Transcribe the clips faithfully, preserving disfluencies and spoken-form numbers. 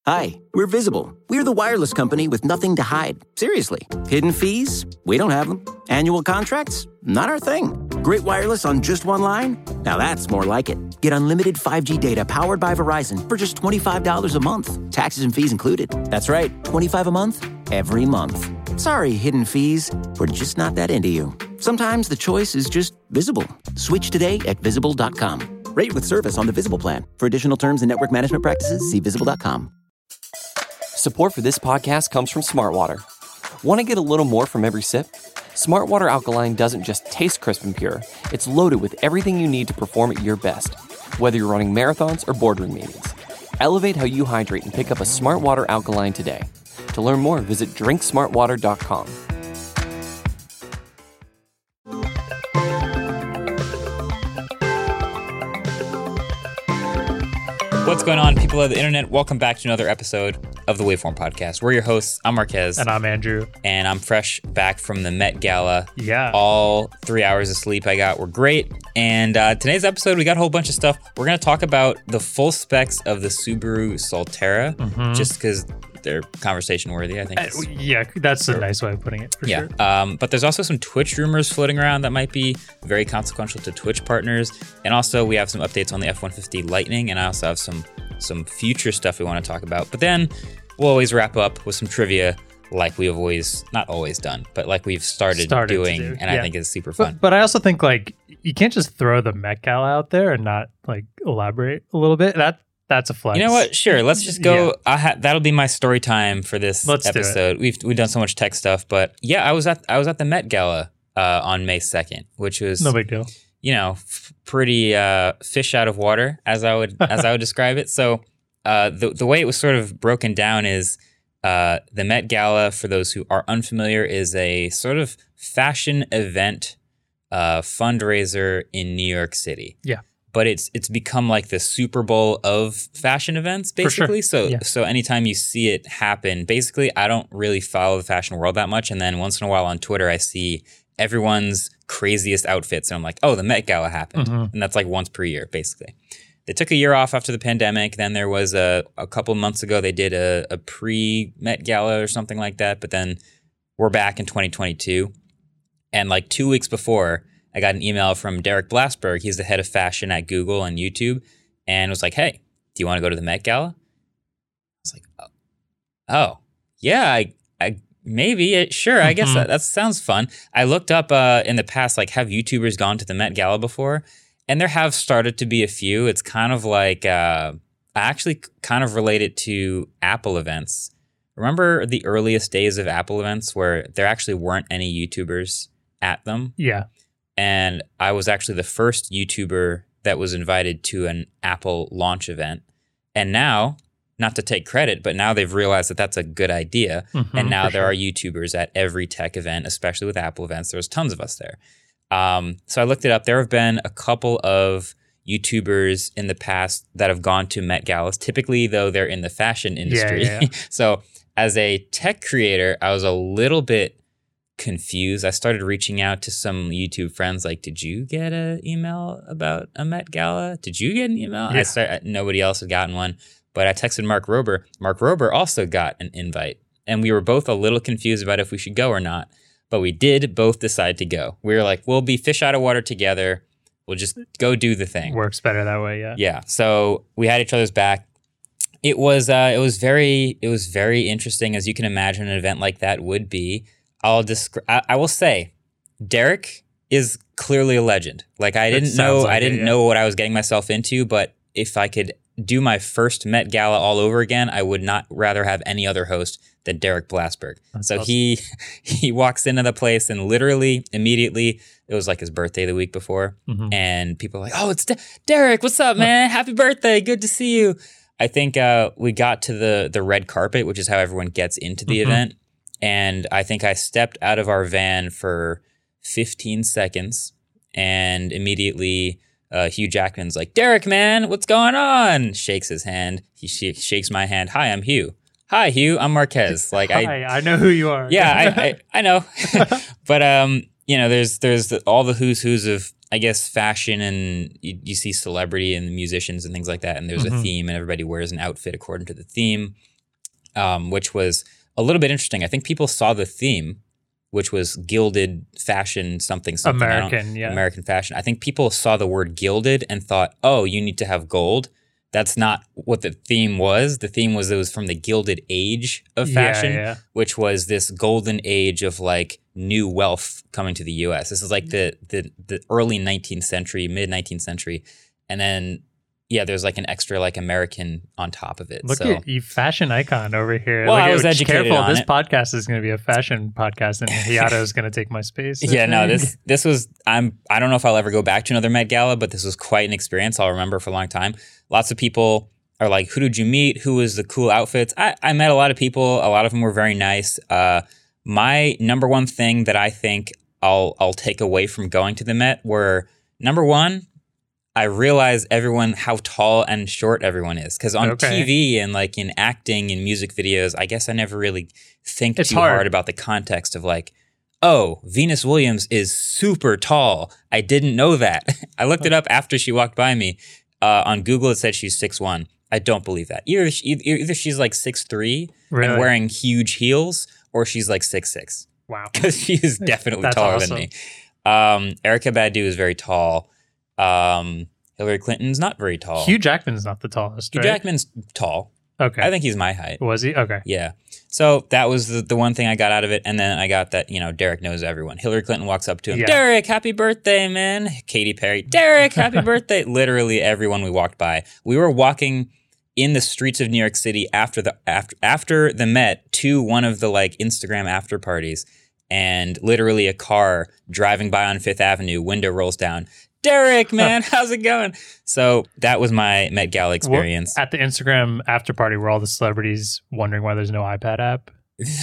Hi, we're Visible. We're the wireless company with nothing to hide. Seriously. Hidden fees? We don't have them. Annual contracts? Not our thing. Great wireless on just one line? Now that's more like it. Get unlimited five G data powered by Verizon for just twenty-five dollars a month. Taxes and fees included. That's right, twenty-five dollars a month, every month. Sorry, hidden fees. We're just not that into you. Sometimes the choice is just Visible. Switch today at visible dot com. Rate with service on the Visible plan. For additional terms and network management practices, see visible dot com. Support for this podcast comes from Smartwater. Want to get a little more from every sip? Smartwater Alkaline doesn't just taste crisp and pure. It's loaded with everything you need to perform at your best, whether you're running marathons or boardroom meetings. Elevate how you hydrate and pick up a Smartwater Alkaline today. To learn more, visit drink smart water dot com. What's going on, people of the internet? Welcome back to another episode of the Waveform Podcast. We're your hosts. I'm Marquez. And I'm Andrew. And I'm fresh back from the Met Gala. Yeah. All three hours of sleep I got were great. And uh, today's episode, we got a whole bunch of stuff. We're going to talk about the full specs of the Subaru Solterra, mm-hmm. just because they're conversation worthy, I think. Uh, yeah, that's a nice way of putting it, for yeah. sure. Um, but there's also some Twitch rumors floating around that might be very consequential to Twitch partners. And also, we have some updates on the F one fifty Lightning, and I also have some some future stuff we want to talk about. But then we'll always wrap up with some trivia like we've always, not always done, but like we've started, started doing, do. and yeah. I think it's super fun. But, but I also think, like, you can't just throw the Met Gala out there and not, like, elaborate a little bit. That That's a flex. You know what? Sure. Let's just go. Yeah. I ha- that'll be my story time for this Let's episode. We've we've done so much tech stuff, but yeah, I was at I was at the Met Gala uh, on May second, which was no big deal. You know, f- pretty uh, fish out of water, as I would as I would describe it. So uh, the the way it was sort of broken down is uh, the Met Gala, for those who are unfamiliar, is a sort of fashion event uh, fundraiser in New York City. Yeah. But it's it's become like the Super Bowl of fashion events, basically. Sure. So yeah. so anytime you see it happen, basically, I don't really follow the fashion world that much. And then once in a while on Twitter, I see everyone's craziest outfits. And I'm like, oh, the Met Gala happened. Mm-hmm. And that's like once per year, basically. They took a year off after the pandemic. Then there was a, a couple months ago, they did a, a pre-Met Gala or something like that. But then we're back in twenty twenty-two. And like two weeks before, I got an email from Derek Blasberg. He's the head of fashion at Google and YouTube, and was like, hey, do you want to go to the Met Gala? I was like, oh, oh yeah, I, I maybe, it, sure, mm-hmm. I guess that, that sounds fun. I looked up uh, in the past, like, have YouTubers gone to the Met Gala before? And there have started to be a few. It's kind of like, uh, I actually kind of relate it to Apple events. Remember the earliest days of Apple events where there actually weren't any YouTubers at them? Yeah. And I was actually the first YouTuber that was invited to an Apple launch event. And now, not to take credit, but now they've realized that that's a good idea. Mm-hmm, and now there sure. are YouTubers at every tech event, especially with Apple events. There's tons of us there. Um, so I looked it up. There have been a couple of YouTubers in the past that have gone to Met Galas. Typically, though, they're in the fashion industry. Yeah, yeah, yeah. So as a tech creator, I was a little bit confused. I started reaching out to some YouTube friends like, did you get an email about a Met Gala? Did you get an email? Yeah. I started, nobody else had gotten one, but I texted Mark Rober. Mark Rober also got an invite, and we were both a little confused about if we should go or not, but we did both decide to go. We were like, we'll be fish out of water together. We'll just go do the thing. Works better that way, yeah. Yeah. So we had each other's back. It was uh, it was very it was very interesting, as you can imagine an event like that would be. I'll descri- I, I will say, Derek is clearly a legend. Like I didn't know, like I didn't it, yeah. know what I was getting myself into. But if I could do my first Met Gala all over again, I would not rather have any other host than Derek Blasberg. That's so awesome. he he walks into the place and literally immediately, it was like his birthday the week before, mm-hmm. and people are like, "Oh, it's De- Derek! What's up, man? Happy birthday! Good to see you." I think uh, we got to the the red carpet, which is how everyone gets into the mm-hmm. event. And I think I stepped out of our van for fifteen seconds, and immediately uh, Hugh Jackman's like, "Derek, man, what's going on?" Shakes his hand. He sh- shakes my hand. "Hi, I'm Hugh." "Hi, Hugh. I'm Marquez." Like Hi, I, I know who you are. Yeah, I, I, I know. But um, you know, there's there's the, all the who's who's of I guess, fashion and you, you see celebrity and musicians and things like that. And there's mm-hmm. a theme and everybody wears an outfit according to the theme, um, which was a little bit interesting. I think people saw the theme, which was gilded fashion, something, something. American, yeah. American fashion. I think people saw the word gilded and thought, oh, you need to have gold. That's not what the theme was. The theme was it was from the Gilded Age of fashion, yeah, yeah. which was this golden age of like new wealth coming to the U S. This is like the the, the early nineteenth century, mid nineteenth century. And then, yeah, there's like an extra like American on top of it. Look so. at you, fashion icon over here. Well, Look I at, was educated careful, on this it. podcast is going to be a fashion podcast and Hayato is going to take my space. Yeah, no, this this was, I'm, I don't know if I'll ever go back to another Met Gala, but this was quite an experience. I'll remember for a long time. Lots of people are like, who did you meet? Who was the cool outfits? I, I met a lot of people. A lot of them were very nice. Uh, my number one thing that I think I'll I'll take away from going to the Met were, number one, I realized everyone, how tall and short everyone is. Because on okay. T V and like in acting and music videos, I guess I never really think it's too hard. hard about the context of like, oh, Venus Williams is super tall. I didn't know that. I looked it up after she walked by me. Uh, on Google, it said she's six one. I don't believe that. Either she, either she's like six three really? and wearing huge heels, or she's like six six. Wow. Because she is definitely That's taller awesome. than me. Um, Erykah Badu is very tall. Um, Hillary Clinton's not very tall. Hugh Jackman's not the tallest, Hugh right? Jackman's tall. Okay. I think he's my height. Was he? Okay. Yeah. So that was the, the one thing I got out of it. And then I got that, you know, Derek knows everyone. Hillary Clinton walks up to him. Yeah. Derek, happy birthday, man. Katy Perry. Derek, happy birthday. Literally everyone we walked by. We were walking in the streets of New York City after the after after the Met to one of the like Instagram after parties. And literally a car driving by on Fifth Avenue, window rolls down. Derek, man, how's it going? So that was my Met Gala experience. Well, at the Instagram after party, were all the celebrities wondering why there's no iPad app?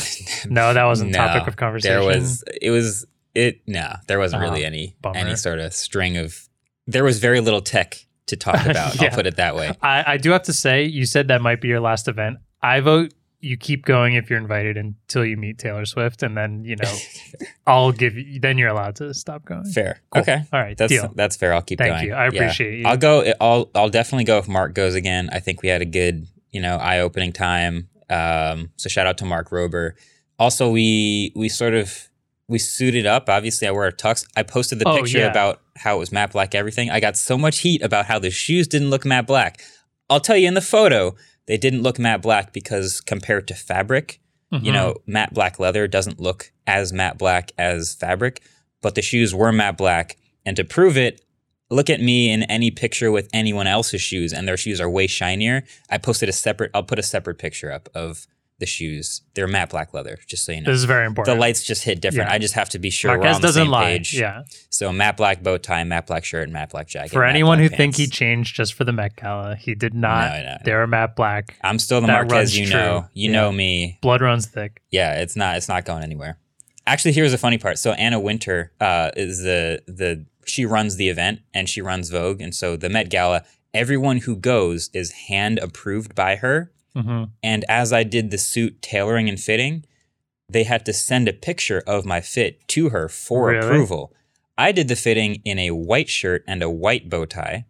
No, that wasn't no, topic of conversation. There was, it was, it, no, there wasn't Oh, really any, bummer. any sort of string of, there was very little tech to talk about. Yeah. I'll put it that way. I, I do have to say, you said that might be your last event. I vote you keep going if you're invited until you meet Taylor Swift, and then, you know, I'll give you, then you're allowed to stop going. Fair. Cool. Okay. All right. That's, deal. that's fair. I'll keep Thank going. you. I Yeah. appreciate you. I'll go, I'll, I'll definitely go if Mark goes again. I think we had a good, you know, eye-opening time. Um, so shout out to Mark Rober. Also, we, we sort of, we suited up. Obviously, I wear a tux. I posted the Oh, picture yeah. about how it was matte black everything. I got so much heat about how the shoes didn't look matte black. I'll tell you in the photo, they didn't look matte black because compared to fabric, Mhm. you know, matte black leather doesn't look as matte black as fabric, but the shoes were matte black. And to prove it, look at me in any picture with anyone else's shoes and their shoes are way shinier. I posted a separate, I'll put a separate picture up of the shoes. They're matte black leather, just so you know. This is very important. The lights just hit different. Yeah. I just have to be sure Marquez we're on the doesn't same lie. page. Yeah. So matte black bow tie, matte black shirt, and matte black jacket. For matte anyone who black think he pants. changed just for the Met Gala, he did not. No, no, no. They're matte black. I'm still the That Marquez runs you true. know. You Yeah. know me. Blood runs thick. Yeah, it's not it's not going anywhere. Actually, here's the funny part. So Anna Wintour uh, is the the she runs the event and she runs Vogue, and so the Met Gala, everyone who goes is hand approved by her. Mm-hmm. And as I did the suit tailoring and fitting, they had to send a picture of my fit to her for Really? approval. I did the fitting in a white shirt and a white bow tie.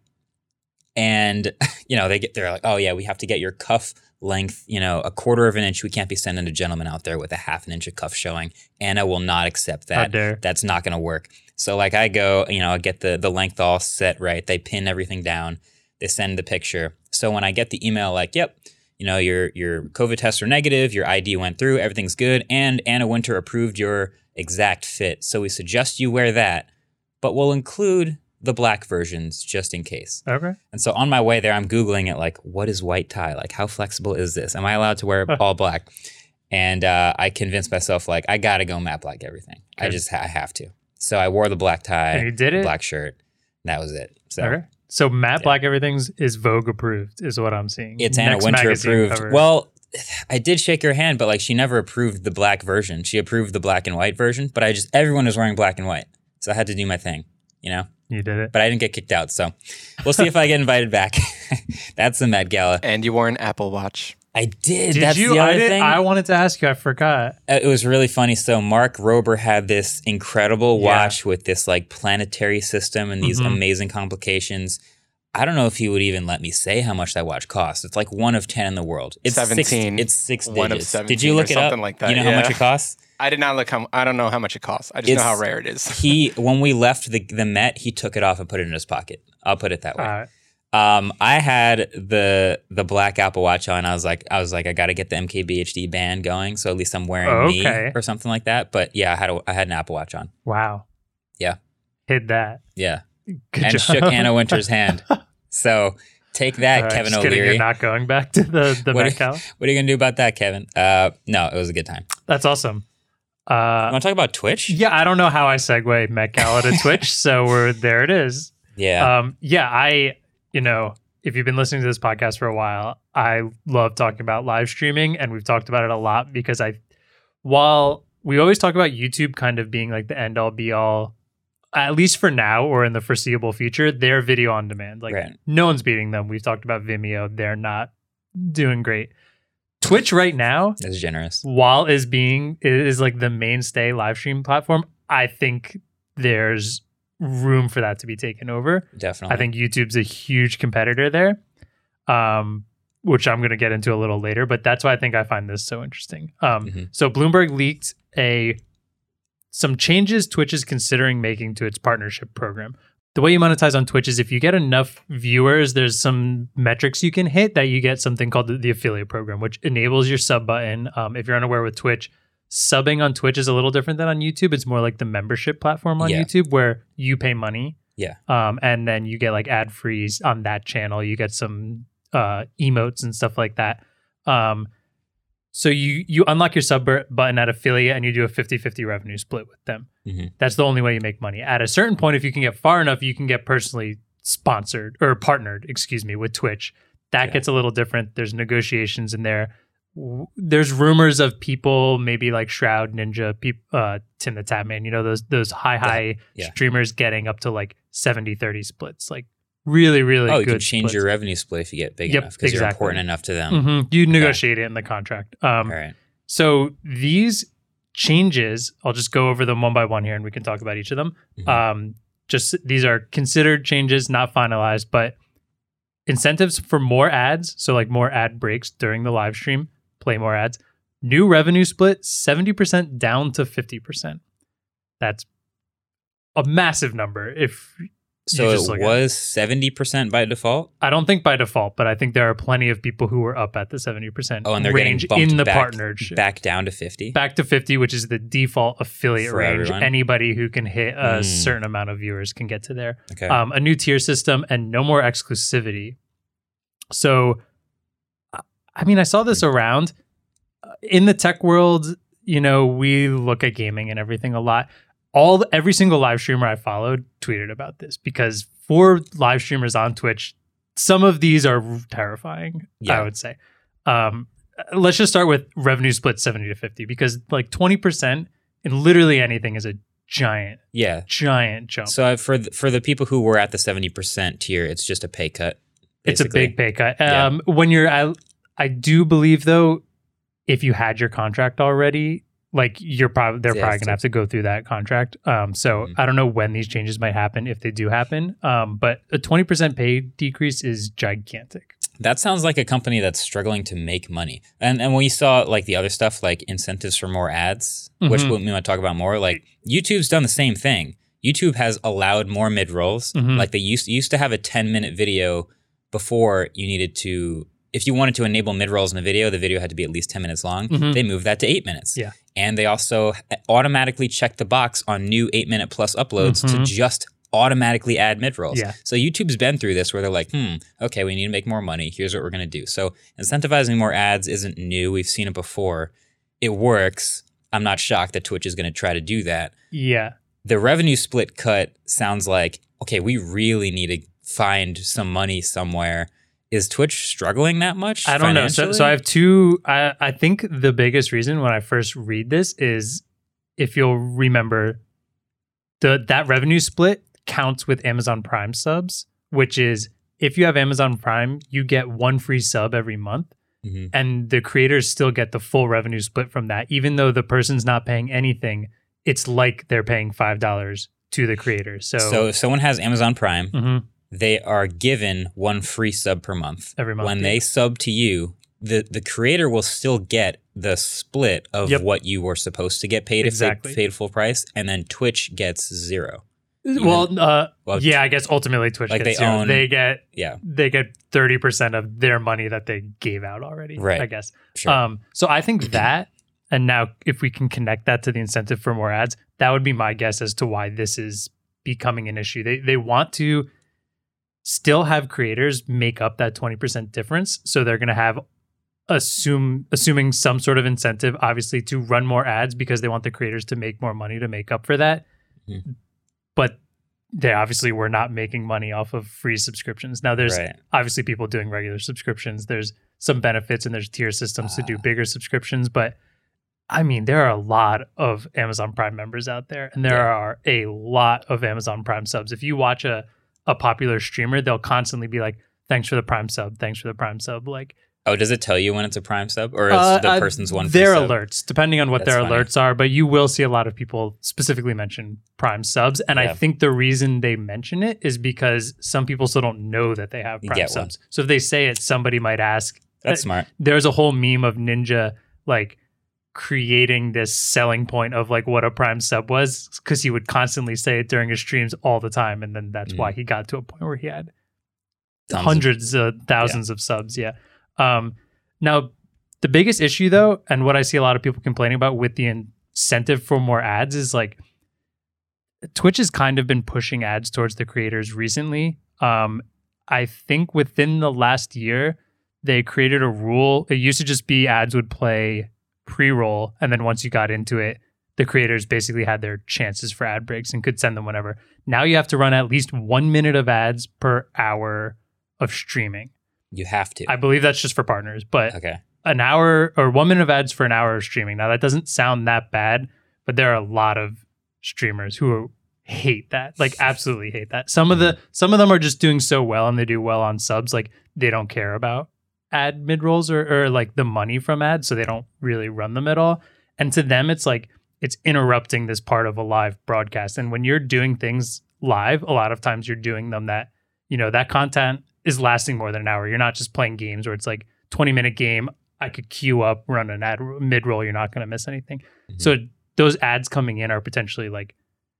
And, you know, they get, they're like, oh yeah, we have to get your cuff length, you know, a quarter of an inch. We can't be sending a gentleman out there with a half an inch of cuff showing. Anna will not accept How that. dare. That's not going to work. So like I go, you know, I get the, the length all set right. They pin everything down. They send the picture. So when I get the email like, yep, you know, your your COVID tests are negative, your I D went through, everything's good, and Anna Wintour approved your exact fit. So we suggest you wear that, but we'll include the black versions just in case. Okay. And so on my way there, I'm Googling it like, what is white tie? Like, how flexible is this? Am I allowed to wear all black? And uh, I convinced myself, like, I got to go matte black everything. I Good. just ha- I have to. So I wore the black tie, And you did it? black shirt. And that was it. So Okay. So matte Yeah. black everything's is Vogue approved, is what I'm seeing. it's Anna Next Wintour magazine approved. cover. Well, I did shake her hand, but like she never approved the black version. She approved the black and white version, but I just, everyone was wearing black and white. So I had to do my thing, you know? you did it. But I didn't get kicked out. So we'll see if I get invited back. That's the Met Gala. And you wore an Apple Watch. I I did. Did That's you? the other I did. thing. I wanted to ask you. I forgot. It was really funny. So Mark Rober had this incredible watch yeah. with this like planetary system and these mm-hmm. amazing complications. I don't know if he would even let me say how much that watch costs. It's like one of ten in the world. It's seventeen. Six, it's six one digits. Of seventeen Did you look or it up? Something like that. You know yeah. how much it costs? I did not look how. I don't know how much it costs. I just it's, know how rare it is. he when we left the the Met, he took it off and put it in his pocket. I'll put it that way. Uh, Um, I had the the black Apple Watch on. I was like, I was like, I got to get the M K B H D band going, so at least I'm wearing oh, me okay. or something like that. But yeah, I had a, I had an Apple Watch on. Wow. Yeah. Hid that. Yeah. Good and job. shook Anna Wintour's hand. So take that, right, Kevin just O'Leary. Kidding, you're not going back to the the what, Met Gala? What are you gonna do about that, Kevin? Uh, no, it was a good time. That's awesome. Uh, you want to talk about Twitch? Yeah, I don't know how I segue Met Gala to Twitch, so we're there. It is. Yeah. Um. Yeah. I. You know. If you've been listening to this podcast for a while, I love talking about live streaming, and we've talked about it a lot because I, while we always talk about YouTube kind of being like the end all be all, at least for now or in the foreseeable future, they're video on demand. Like right. no one's beating them. We've talked about Vimeo. They're not doing great. Twitch right now is generous. While is being is like the mainstay live stream platform, I think there's room for that to be taken over. Definitely. I think YouTube's a huge competitor there, um, which I'm going to get into a little later, but that's why I think I find this so interesting. Um, mm-hmm. So Bloomberg leaked a some changes Twitch is considering making to its partnership program. The way you monetize on Twitch is if you get enough viewers, there's some metrics you can hit that you get something called the, the affiliate program, which enables your sub button. Um, if you're unaware with Twitch, subbing on Twitch is a little different than on YouTube. It's more like the membership platform on yeah. YouTube where you pay money. Yeah. Um, and then you get like ad frees on that channel. You get some uh, emotes and stuff like that. Um, so you you unlock your sub button at affiliate and you do a fifty-fifty revenue split with them. Mm-hmm. That's the only way you make money. At a certain point, if you can get far enough, you can get personally sponsored or partnered, excuse me, with Twitch. That yeah. gets a little different. There's negotiations in there. There's rumors of people, maybe like Shroud, Ninja, peop, uh, Tim the Tatman, you know, those those high, high yeah. Yeah. streamers getting up to like seventy thirty splits. Like really, really oh, good you can change splits. your revenue split if you get big yep, enough because exactly. you're important enough to them. Mm-hmm. You okay. negotiate it in the contract. Um, All right. So these changes, I'll just go over them one by one here and we can talk about each of them. Mm-hmm. Um, just these are considered changes, not finalized, but incentives for more ads. So like more ad breaks during the live stream. Play more ads. New revenue split, seventy percent down to fifty percent. That's a massive number. If So it was seventy percent by default? I don't think by default, but I think there are plenty of people who were up at the seventy percent oh, and they're range getting bumped in the back, partnership. Back down to fifty? Back to fifty, which is the default affiliate For range. everyone? Anybody who can hit a Mm. certain amount of viewers can get to there. Okay. Um, a new tier system and no more exclusivity. So, I mean, I saw this around. In the tech world, you know, we look at gaming and everything a lot. All every single live streamer I followed tweeted about this because for live streamers on Twitch, some of these are terrifying, yeah. I would say. Um, let's just start with revenue split seventy to fifty because like twenty percent in literally anything is a giant, yeah, giant jump. So for the, for the people who were at the seventy percent tier, it's just a pay cut. Basically. It's a big pay cut. Yeah. Um, when you're, I, I do believe though, if you had your contract already, like you're probably they're Yeah, probably gonna have to go through that contract. Um, so mm-hmm. I don't know when these changes might happen if they do happen. Um, but a twenty percent pay decrease is gigantic. That sounds like a company that's struggling to make money. And and when you saw like the other stuff, like incentives for more ads, mm-hmm. which we might talk about more, like YouTube's done the same thing. YouTube has allowed more mid rolls. Mm-hmm. Like they used used to have a ten minute video before you needed to. If you wanted to enable mid-rolls in a video, the video had to be at least ten minutes long. Mm-hmm. They moved that to eight minutes. Yeah. And they also automatically check the box on new eight-minute plus uploads mm-hmm. to just automatically add mid-rolls. Yeah. So YouTube's been through this where they're like, hmm, okay, we need to make more money. Here's what we're going to do. So incentivizing more ads isn't new. We've seen it before. It works. I'm not shocked that Twitch is going to try to do that. Yeah. The revenue split cut sounds like, okay, we really need to find some money somewhere. Is Twitch struggling that much? I don't know. So, so I have two. I, I think the biggest reason when I first read this is if you'll remember, the that revenue split counts with Amazon Prime subs, which is if you have Amazon Prime, you get one free sub every month. Mm-hmm. and the creators still get the full revenue split from that. Even though the person's not paying anything, it's like they're paying five dollars to the creator. So, So if someone has Amazon Prime, Mhm. they are given one free sub per month. Every month, When yeah. they sub to you, the, the creator will still get the split of Yep. what you were supposed to get paid Exactly. if they paid full price, and then Twitch gets zero. well, uh, well, yeah, I guess ultimately Twitch like gets they zero. own- They get Yeah, they get thirty percent of their money that they gave out already. Right. I guess. sure. Um, so I think that, and now if we can connect that to the incentive for more ads, that would be my guess as to why this is becoming an issue. They they want to still have creators make up that twenty percent difference. So they're going to have assume assuming some sort of incentive, obviously, to run more ads because they want the creators to make more money to make up for that. Mhm. But they obviously were not making money off of free subscriptions. Now there's Right. obviously people doing regular subscriptions. There's some benefits and there's tier systems to do bigger subscriptions. But I mean, there are a lot of Amazon Prime members out there, and there Yeah. are a lot of Amazon Prime subs. If you watch a, a popular streamer, they'll constantly be like, thanks for the Prime sub, thanks for the Prime sub. Like, Oh, does it tell you when it's a Prime sub, or is uh, the uh, person's one free their sub? alerts, depending on what That's their funny. alerts are, but you will see a lot of people specifically mention Prime subs. And I Yeah. think the reason they mention it is because some people still don't know that they have You Prime get one. subs. So if they say it, somebody might ask. That's uh, smart. There's a whole meme of Ninja like creating this selling point of like what a Prime sub was, because he would constantly say it during his streams all the time. And then that's Mm. why he got to a point where he had Tons of- hundreds of thousands of subs. Yeah. Um, now, the biggest issue, though, and what I see a lot of people complaining about with the incentive for more ads is like Twitch has kind of been pushing ads towards the creators recently. Um, I think within the last year, they created a rule. It used to just be ads would play pre-roll, and then once you got into it, the creators basically had their chances for ad breaks and could send them whenever. Now you have to run at least one minute of ads per hour of streaming. You have to. I believe that's just for partners, but okay. an hour or one minute of ads for an hour of streaming. Now that doesn't sound that bad, but there are a lot of streamers who hate that, like absolutely hate that. Some of the some of them are just doing so well and they do well on subs, like they don't care about ad mid rolls or, or like the money from ads, so they don't really run them at all. And to them, it's like it's interrupting this part of a live broadcast. And when you're doing things live, a lot of times you're doing them that, you know, that content is lasting more than an hour. You're not just playing games where it's like twenty minute game. I could queue up, run an ad mid roll. You're not going to miss anything. Mm-hmm. So those ads coming in are potentially like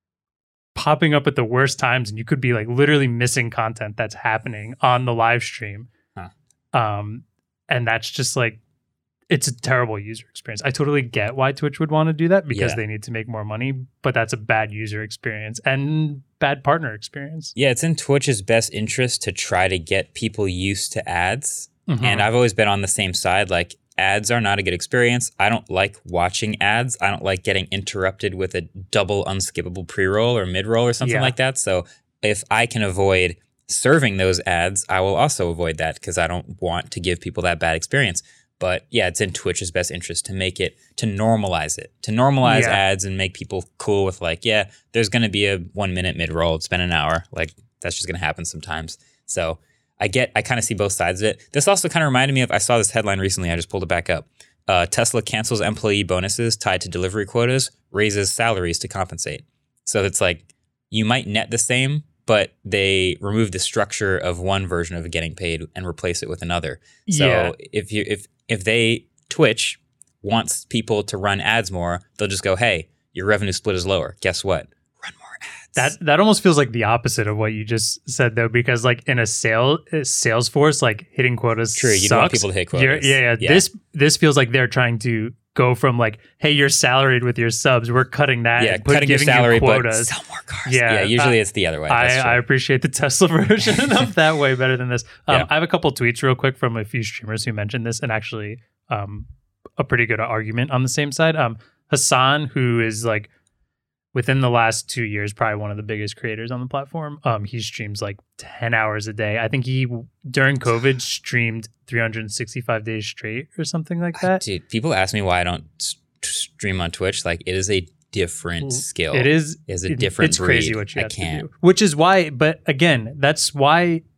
popping up at the worst times, and you could be like literally missing content that's happening on the live stream. Huh. Um, and that's just like, it's a terrible user experience. I totally get why Twitch would want to do that because Yeah. they need to make more money, but that's a bad user experience and bad partner experience. Yeah, it's in Twitch's best interest to try to get people used to ads. Mhm. And I've always been on the same side. Like, ads are not a good experience. I don't like watching ads. I don't like getting interrupted with a double unskippable pre-roll or mid-roll or something Yeah. like that. So if I can avoid serving those ads, I will also avoid that because I don't want to give people that bad experience. But yeah, it's in Twitch's best interest to make it, to normalize it, to normalize Yeah. ads and make people cool with like, yeah, there's going to be a one minute mid-roll. It's been an hour. Like, that's just going to happen sometimes. So I get, I kind of see both sides of it. This also kind of reminded me of, I saw this headline recently. I just pulled it back up. Uh, Tesla cancels employee bonuses tied to delivery quotas, raises salaries to compensate. So it's like, you might net the same, but they remove the structure of one version of getting paid and replace it with another. So Yeah. if you, if, if they, Twitch wants people to run ads more, they'll just go, hey, your revenue split is lower. Guess what? Run more ads. That that almost feels like the opposite of what you just said, though, because like in a sale uh, Salesforce, like hitting quotas, True, you sucks. don't want people to hit quotas. You're- yeah, yeah, Yeah. This this feels like they're trying to go from like, hey, you're salaried with your subs. We're cutting that. yeah, and put- cutting your giving you salary, but quotas. sell more cars. Yeah, Yeah, usually uh, it's the other way. I, That's true. I appreciate the Tesla version of that way better than this. Um, Yeah. I have a couple tweets real quick from a few streamers who mentioned this, and actually um, a pretty good argument on the same side. Um, Hassan, who is like within the last two years, probably one of the biggest creators on the platform. Um, he streams like ten hours a day. I think he during COVID streamed three hundred sixty-five days straight or something like that. Dude, people ask me why I don't s- stream on Twitch. Like, it is a different skill. It is It is a it- different It's crazy breed. what you I have can't. to do. Which is why, but again, that's why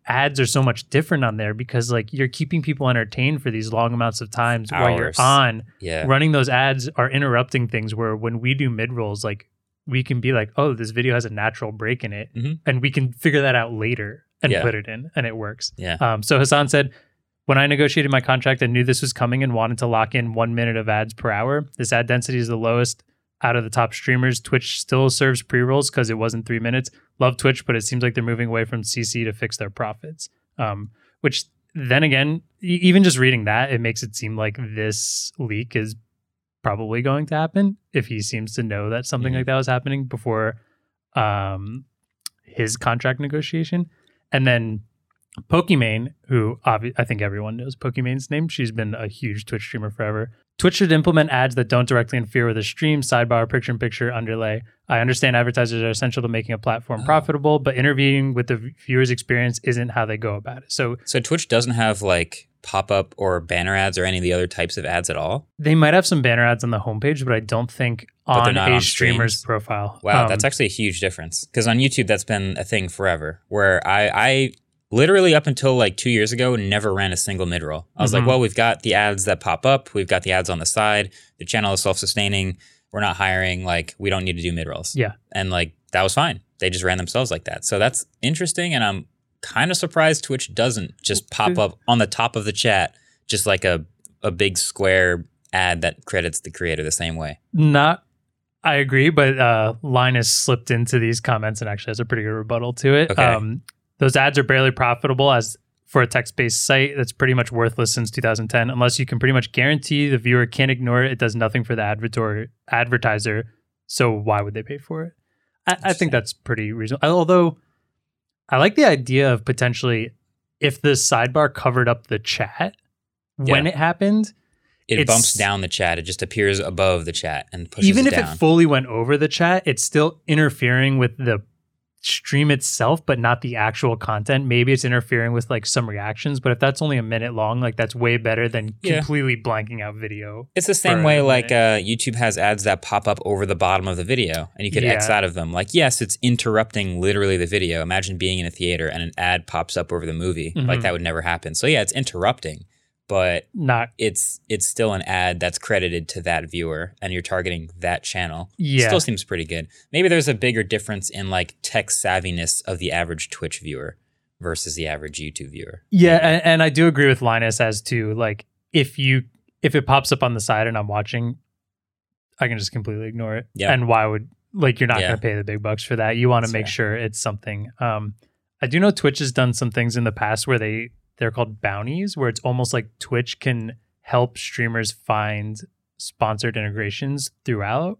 ads are so much different on there because like you're keeping people entertained for these long amounts of times while you're Hours. on. Yeah. Running those ads are interrupting things where when we do mid rolls, like we can be like, oh, this video has a natural break in it, Mhm. and we can figure that out later and Yeah. put it in, and it works. Yeah. Um, so Hassan said, when I negotiated my contract, I knew this was coming and wanted to lock in one minute of ads per hour. This ad density is the lowest out of the top streamers. Twitch still serves pre-rolls because it wasn't three minutes. Love Twitch, but it seems like they're moving away from C C to fix their profits. Um, which then again, e- even just reading that, it makes it seem like this leak is probably going to happen if he seems to know that something Mhm. like that was happening before um, his contract negotiation. And then Pokimane, who obvi- I think everyone knows Pokimane's name. She's been a huge Twitch streamer forever. Twitch should implement ads that don't directly interfere with a stream, sidebar, picture-in-picture, underlay. I understand advertisers are essential to making a platform Oh. profitable, but intervening with the viewer's experience isn't how they go about it. So So Twitch doesn't have like pop-up or banner ads or any of the other types of ads at all? they might have some banner ads on the homepage, but I don't think But they're on not a on streamer's streams? profile. Wow, Um, that's actually a huge difference. Because on YouTube, that's been a thing forever. Where I, I literally up until like two years ago never ran a single mid-roll. I was Mhm. like, well, we've got the ads that pop up, we've got the ads on the side, the channel is self-sustaining, we're not hiring, like we don't need to do mid-rolls. Yeah. And like that was fine. They just ran themselves like that. So that's interesting, and I'm kind of surprised Twitch doesn't just pop up on the top of the chat, just like a a big square ad that credits the creator the same way. Not, I agree, but uh, Linus slipped into these comments and actually has a pretty good rebuttal to it. Okay. Um, those ads are barely profitable as for a text-based site that's pretty much worthless since two thousand ten. Unless you can pretty much guarantee the viewer can't ignore it, it does nothing for the advertor- advertiser. So why would they pay for it? I, I think that's pretty reasonable. Although I like the idea of potentially if the sidebar covered up the chat when Yeah. it happened, It It's- bumps down the chat. It just appears above the chat and pushes even it if down. it fully went over the chat, it's still interfering with the stream itself, but not the actual content. Maybe it's interfering with like some reactions, but if that's only a minute long, like that's way better than Yeah. completely blanking out video. It's the same for way a like minute. uh, YouTube has ads that pop up over the bottom of the video and you could X Yeah. out of them. Like, yes, it's interrupting literally the video. Imagine being in a theater and an ad pops up over the movie. Like Mhm. that would never happen. So yeah, it's interrupting, but Not it's it's still an ad that's credited to that viewer and you're targeting that channel. Yeah. Still seems pretty good. Maybe there's a bigger difference in like tech savviness of the average Twitch viewer versus the average YouTube viewer. yeah, and, and I do agree with Linus as to like if you if it pops up on the side and I'm watching, I can just completely ignore it. Yeah. And why would like you're not Yeah. going to pay the big bucks for that. You want to That's make fair. sure it's something. Um, I do know Twitch has done some things in the past where they they're called bounties, where it's almost like Twitch can help streamers find sponsored integrations throughout.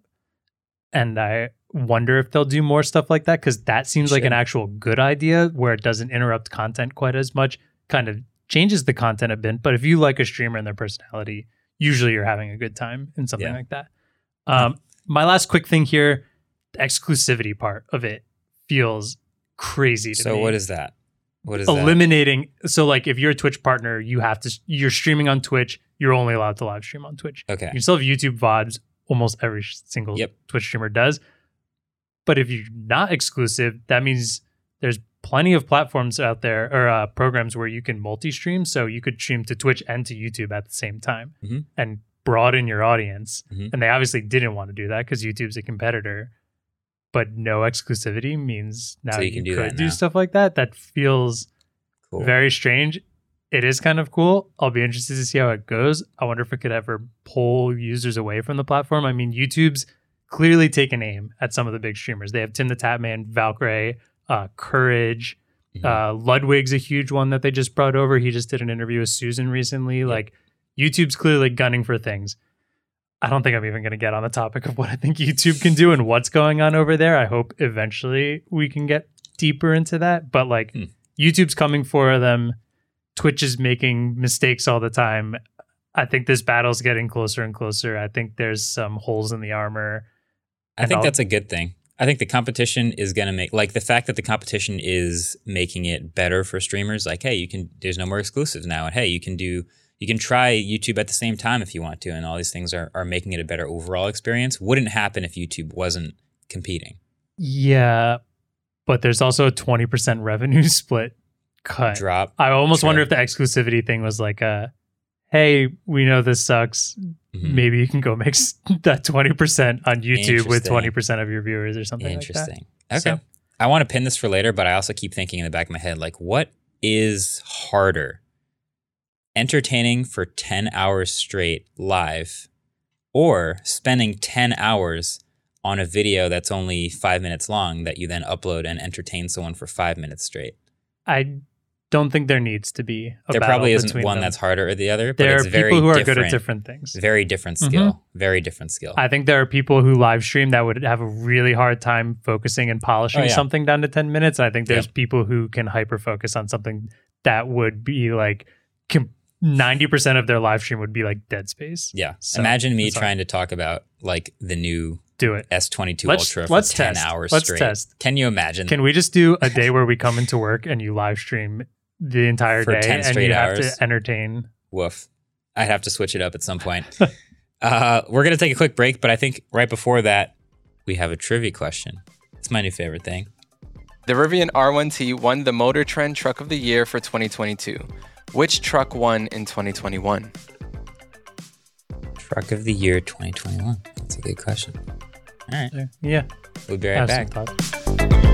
And I wonder if they'll do more stuff like that because that seems like an Should. actual good idea where it doesn't interrupt content quite as much. Kind of changes the content a bit, but if you like a streamer and their personality, usually you're having a good time in something Yeah. like that. Um, my last quick thing here, the exclusivity part of it feels crazy to So me. what is that? What is that? Eliminating so like if you're a Twitch partner, you have to you're streaming on Twitch, you're only allowed to live stream on Twitch. Okay. You can still have YouTube V O Ds, almost every single Yep. Twitch streamer does. But if you're not exclusive, that means there's plenty of platforms out there or uh, programs where you can multi-stream. So you could stream to Twitch and to YouTube at the same time Mhm. and broaden your audience. Mhm. And they obviously didn't want to do that because YouTube's a competitor. But no exclusivity means now So you you, can do could that do now. stuff like that. That feels Cool. very strange. It is kind of cool. I'll be interested to see how it goes. I wonder if it could ever pull users away from the platform. I mean, YouTube's clearly taken aim at some of the big streamers. They have Tim the Tatman, Valkyrie, uh, Courage. Mhm. Uh, Ludwig's a huge one that they just brought over. He just did an interview with Susan recently. Like, YouTube's clearly gunning for things. I don't think I'm even going to get on the topic of what I think YouTube can do and what's going on over there. I hope eventually we can get deeper into that. But like, Hmm. YouTube's coming for them. Twitch is making mistakes all the time. I think this battle's getting closer and closer. I think there's some holes in the armor. I and think I'll- that's a good thing. I think the competition is going to make, like the fact that the competition is making it better for streamers. Like, hey, you can, there's no more exclusives now. And hey, you can do, you can try YouTube at the same time if you want to. And all these things are, are making it a better overall experience. Wouldn't happen if YouTube wasn't competing. Yeah, but there's also a twenty percent revenue split cut. drop. I almost trim. wonder if the exclusivity thing was like a, hey, we know this sucks. Mhm. Maybe you can go make s- that twenty percent on YouTube with Interesting. twenty percent of your viewers or something like that. Interesting. Okay. So- I want to pin this for later, but I also keep thinking in the back of my head, like, what is harder? Entertaining for ten hours straight live or spending ten hours on a video that's only five minutes long that you then upload and entertain someone for five minutes straight? I don't think there needs to be a There battle probably isn't between one them. that's harder or the other, but There it's are very people who are different. good at different things. Very different Mhm. skill. Very different skill. I think there are people who live stream that would have a really hard time focusing and polishing Oh, yeah. something down to ten minutes. I think there's Yep. people who can hyper focus on something that would be like com- ninety percent of their live stream would be like dead space. yeah. So, Imagine me it's hard. trying to talk about like the new Do it. S twenty-two Let's- Ultra for let's ten test. hours Let's straight. test. Can you imagine? Can we just do a day where we come into work and you live stream the entire For day ten and straight you have hours? to entertain? Woof. I'd have to switch it up at some point. uh, we're going to take a quick break, but I think right before that, we have a trivia question. It's my new favorite thing. The Rivian R one T won the Motor Trend Truck of the Year for twenty twenty-two. Which truck won in twenty twenty-one? Truck of the Year twenty twenty-one. That's a good question. All right. Yeah. We'll be right have back. some thoughts.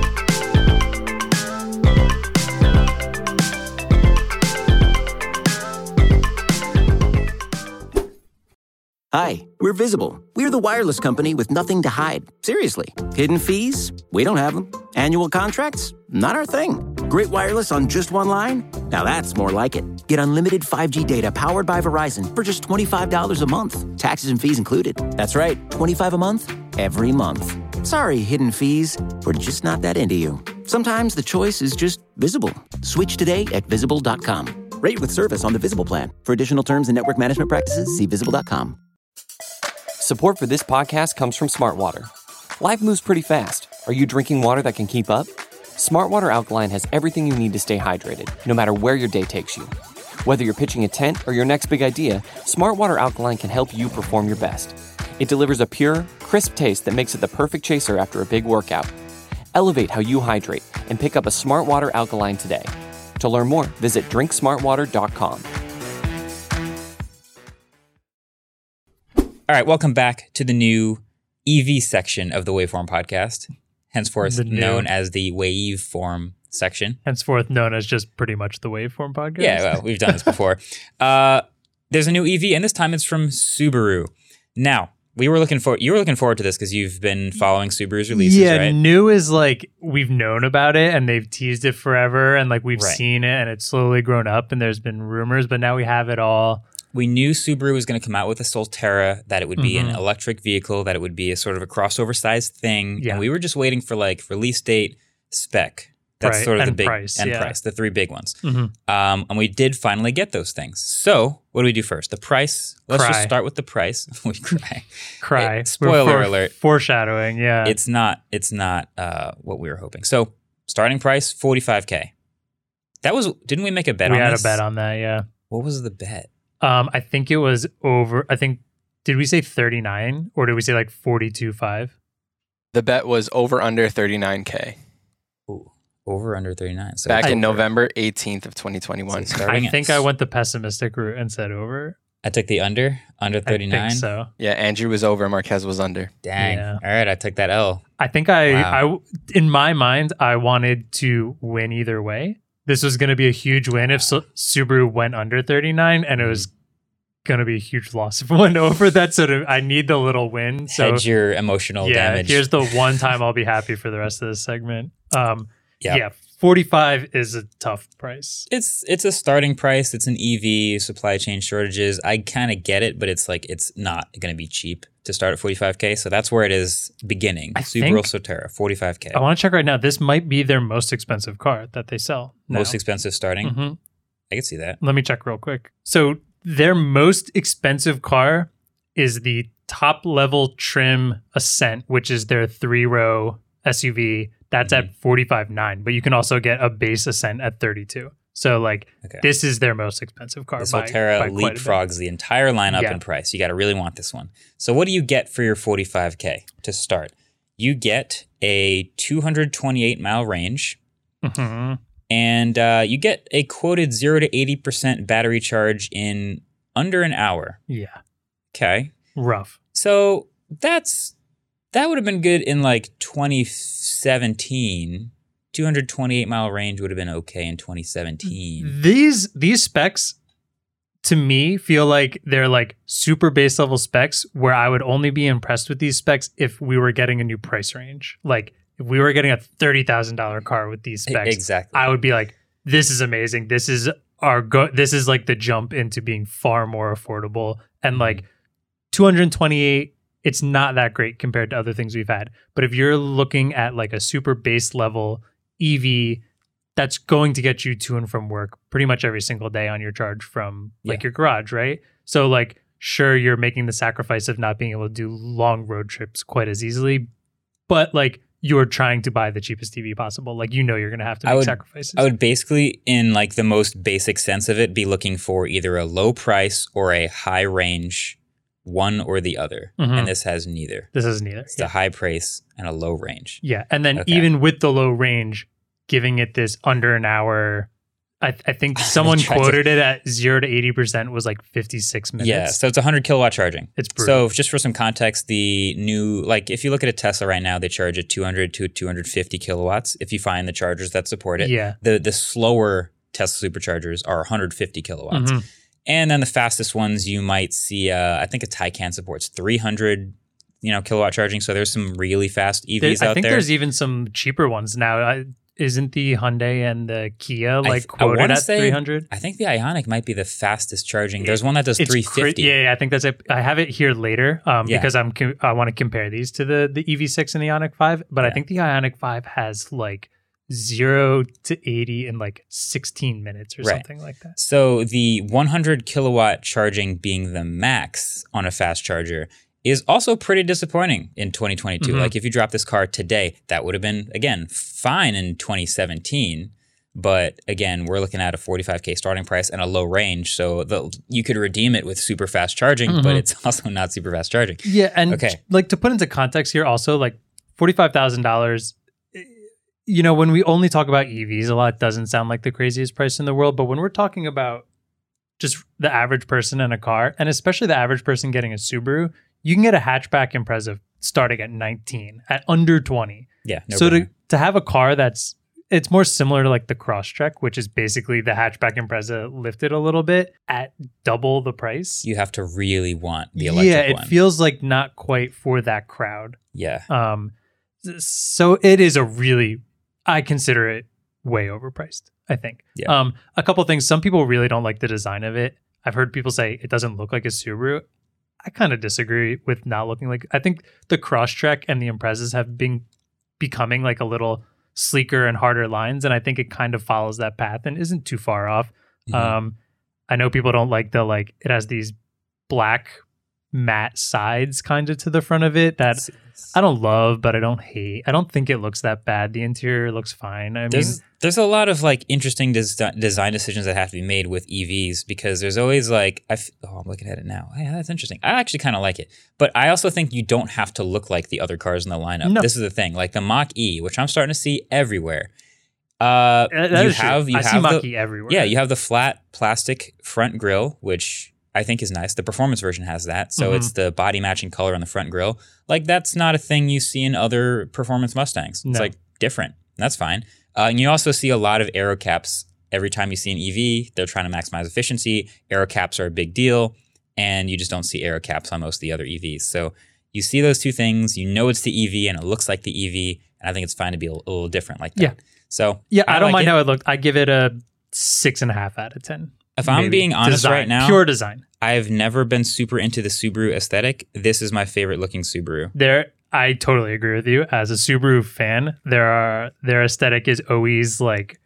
Hi, we're Visible. We're the wireless company with nothing to hide. Seriously. Hidden fees? We don't have them. Annual contracts? Not our thing. Great wireless on just one line? Now that's more like it. Get unlimited five G data powered by Verizon for just twenty-five dollars a month. Taxes and fees included. That's right, twenty-five dollars a month, every month. Sorry, hidden fees. We're just not that into you. Sometimes the choice is just Visible. Switch today at visible dot com. Rate with service on the Visible plan. For additional terms and network management practices, see visible dot com. Support for this podcast comes from Smart Water. Life moves pretty fast. Are you drinking water that can keep up? Smart Water Alkaline has everything you need to stay hydrated, no matter where your day takes you. Whether you're pitching a tent or your next big idea, Smart Water Alkaline can help you perform your best. It delivers a pure, crisp taste that makes it the perfect chaser after a big workout. Elevate how you hydrate and pick up a Smart Water Alkaline today. To learn more, visit drink smart water dot com. All right, welcome back to the new E V section of the Waveform podcast, henceforth The new- known as the Waveform section. Henceforth known as just pretty much the Waveform podcast. Yeah, well, we've done this before. Uh, there's a new E V, and this time it's from Subaru. Now, we were looking for you were looking forward to this because you've been following Subaru's releases, yeah, right? new is like we've known about it and they've teased it forever and like we've Right. seen it and it's slowly grown up and there's been rumors, but now we have it all. We knew Subaru was going to come out with a Solterra, that it would be an Mhm. electric vehicle, that it would be a sort of a crossover sized thing. Yeah. And we were just waiting for like release date, spec. That's Right, sort of the and big price, and yeah. price, the three big ones. Mhm. Um, and we did finally get those things. So what do we do first? The price. Let's Cry. just start with the price. We cry. Cry. Eh, spoiler We're alert. Foreshadowing, yeah. It's not. It's not uh, what we were hoping. So starting price forty-five K. That was. Didn't we make a bet we on had this? a bet on that, yeah. What was the bet? Um, I think it was over, I think, did we say thirty-nine or did we say like forty-two point five? The bet was over under thirty-nine K Ooh, over under thirty-nine. So back it's in over. November eighteenth of twenty twenty-one. So starting I at- think I went the pessimistic route and said over. I took the under under I thirty-nine. think so. Yeah, Andrew was over, Marquez was under. Dang. Yeah. All right, I took that L. I think I, Wow. I, in my mind, I wanted to win either way. This was going to be a huge win if Su- Subaru went under thirty-nine, and it was going to be a huge loss if it went over that. So to, I need the little win. So Hedge your emotional yeah, damage. here's the one time I'll be happy for the rest of this segment. Um, Yeah. yeah, forty-five is a tough price. It's it's a starting price. It's an E V, supply chain shortages. I kind of get it, but it's like it's not going to be cheap to start at forty-five K. So that's where it is beginning. I Subaru think- Solterra, forty-five K. I want to check right now. This might be their most expensive car that they sell. now. Most expensive starting. Mhm. I can see that. Let me check real quick. So their most expensive car is the top level trim Ascent, which is their three row S U V. That's Mm-hmm. at forty-five nine, but you can also get a base Ascent at thirty-two. So like Okay. this is their most expensive car. The by- Solterra by quite a bit. leapfrogs the entire lineup Yeah. in price. You got to really want this one. So what do you get for your forty-five K to start? You get a two hundred twenty-eight mile range. Mhm. And uh, you get a quoted zero to eighty percent battery charge in under an hour. Yeah. Okay. Rough. So that's that would have been good in like twenty seventeen. two hundred twenty-eight mile range would have been okay in twenty seventeen. These these specs to me feel like they're like super base level specs where I would only be impressed with these specs if we were getting a new price range. Like if we were getting a thirty thousand dollars car with these specs, exactly. I would be like, this is amazing. This is our go this is like the jump into being far more affordable. And like two hundred twenty-eight, it's not that great compared to other things we've had. But if you're looking at like a super base level E V that's going to get you to and from work pretty much every single day on your charge from like Yeah. your garage, right? So like, sure, you're making the sacrifice of not being able to do long road trips quite as easily, but like you're trying to buy the cheapest T V possible. Like, you know, you're going to have to I make would- sacrifices. I would basically, in like the most basic sense of it, be looking for either a low price or a high range, one or the other. Mhm. And this has neither. This isn't either. It's a high price and a low range. Yeah. And then Okay. even with the low range, giving it this under an hour, I, I think someone tried to- quoted it at zero to eighty percent was like fifty-six minutes. Yeah, so it's one hundred kilowatt charging. It's brutal. So just for some context, the new, like if you look at a Tesla right now, they charge at two hundred to two hundred fifty kilowatts if you find the chargers that support it. Yeah. The the slower Tesla superchargers are one hundred fifty kilowatts. Mhm. And then the fastest ones you might see, uh, I think a Taycan supports three hundred you know, kilowatt charging. So there's some really fast E Vs There- out I think there. there's even some cheaper ones now. I, isn't the Hyundai and the Kia like th- I quoted wanna at say- three hundred? I think the Ioniq might be the fastest charging. There's one that does It's three cra- fifty. yeah, yeah, I think that's it. I have it here later um, Yeah. because I'm com- I want to compare these to the the E V six and the Ioniq five, but I Yeah. think the Ioniq five has like zero to eighty in like sixteen minutes or Right. something like that. So the one hundred kilowatt charging being the max on a fast charger is also pretty disappointing in twenty twenty-two. Mhm. Like if you drop this car today, that would have been, again, fine in twenty seventeen. But again, we're looking at a forty-five K starting price and a low range. So the, you could redeem it with super fast charging, but Mhm. it's also not super fast charging. Yeah, and Okay. like to put into context here, also like forty-five thousand dollars. You know, when we only talk about E Vs a lot, it doesn't sound like the craziest price in the world. But when we're talking about just the average person in a car, and especially the average person getting a Subaru, you can get a hatchback Impreza starting at nineteen, at under twenty. Yeah. No so to, brainer. to have a car that's, it's more similar to like the Crosstrek, which is basically the hatchback Impreza lifted a little bit at double the price. you have to really want the electric yeah, it one. feels like not quite for that crowd. yeah. Um, so it is a really, I consider it way overpriced, I think. Yeah. Um, a couple things. Some people really don't like the design of it. I've heard people say it doesn't look like a Subaru. I kind of disagree with not looking like, I think the Crosstrek and the Imprezas have been becoming like a little sleeker and harder lines. And I think it kind of follows that path and isn't too far off. Mhm. Um, I know people don't like the, like, it has these black matte sides kind of to the front of it that I don't love, but I don't hate. I don't think it looks that bad. The interior looks fine. I mean, There's there's a lot of like interesting des- design decisions that have to be made with E Vs because there's always like I f- oh I'm looking at it now. Yeah, that's interesting. I actually kind of like it, but I also think you don't have to look like the other cars in the lineup. No. This is the thing, like the Mach E, which I'm starting to see everywhere. Uh, that- that you is true. have you I have see the, Mach-E everywhere. yeah, you have the flat plastic front grille, which I think is nice. The performance version has that. So Mhm. it's the body matching color on the front grille. Like that's not a thing you see in other performance Mustangs. It's No. like different. That's fine. Uh, and you also see a lot of aero caps every time you see an E V. They're trying to maximize efficiency. Aero caps are a big deal. And you just don't see aero caps on most of the other E Vs. So you see those two things. You know it's the E V and it looks like the E V. And I think it's fine to be a, a little different like that. Yeah. So yeah. I, don't like mind it. how it looked. I give it a six and a half out of ten. If I'm maybe. being honest Design, right now, pure design. I've never been super into the Subaru aesthetic. This is my favorite looking Subaru. There, I totally agree with you. As a Subaru fan, there are their aesthetic is always like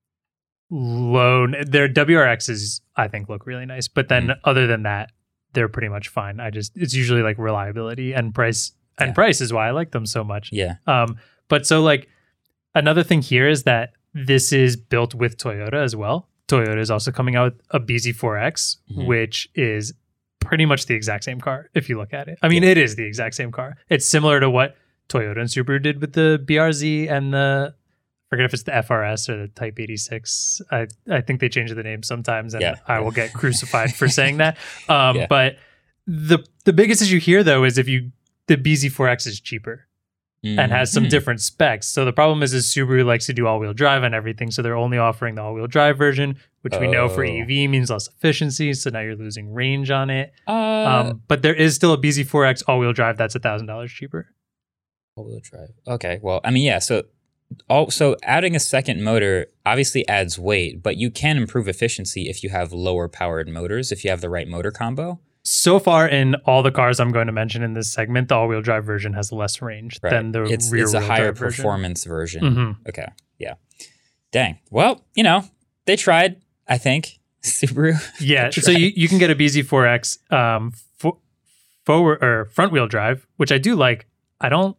low. Their W R Xs, I think, look really nice, but then Mm. other than that, they're pretty much fine. I just it's usually like reliability and price, and Yeah. price is why I like them so much. Yeah. Um, but so like another thing here is that this is built with Toyota as well. Toyota is also coming out with a B Z four X, Mhm. which is pretty much the exact same car if you look at it. I mean, it is the exact same car. It's similar to what Toyota and Subaru did with the B R Z and the forget if it's the F R S or the Type eighty-six. I, I think they change the name sometimes, and Yeah. I will get crucified for saying that. Um, Yeah. But the the biggest issue here, though, is if you the B Z four X is cheaper and has some Mhm. different specs. So the problem is, is Subaru likes to do all-wheel drive and everything, so they're only offering the all-wheel drive version, which we know for Oh. E V means less efficiency. So now you're losing range on it. Uh, Um, but there is still a B Z four X all-wheel drive that's a thousand dollars cheaper. all-wheel drive. Okay, well, I mean, yeah. So, also adding a second motor obviously adds weight, but you can improve efficiency if you have lower powered motors. If you have the right motor combo. So far, in all the cars I'm going to mention in this segment, the all-wheel drive version has less range Right. than the it's, rear-wheel it's a higher drive version. performance version. Mhm. Okay. Yeah. Dang. Well, you know, they tried, I think. Subaru. Yeah, They so tried. you, you can get a B Z four X um, fo- forward or front-wheel drive, which I do like. I don't.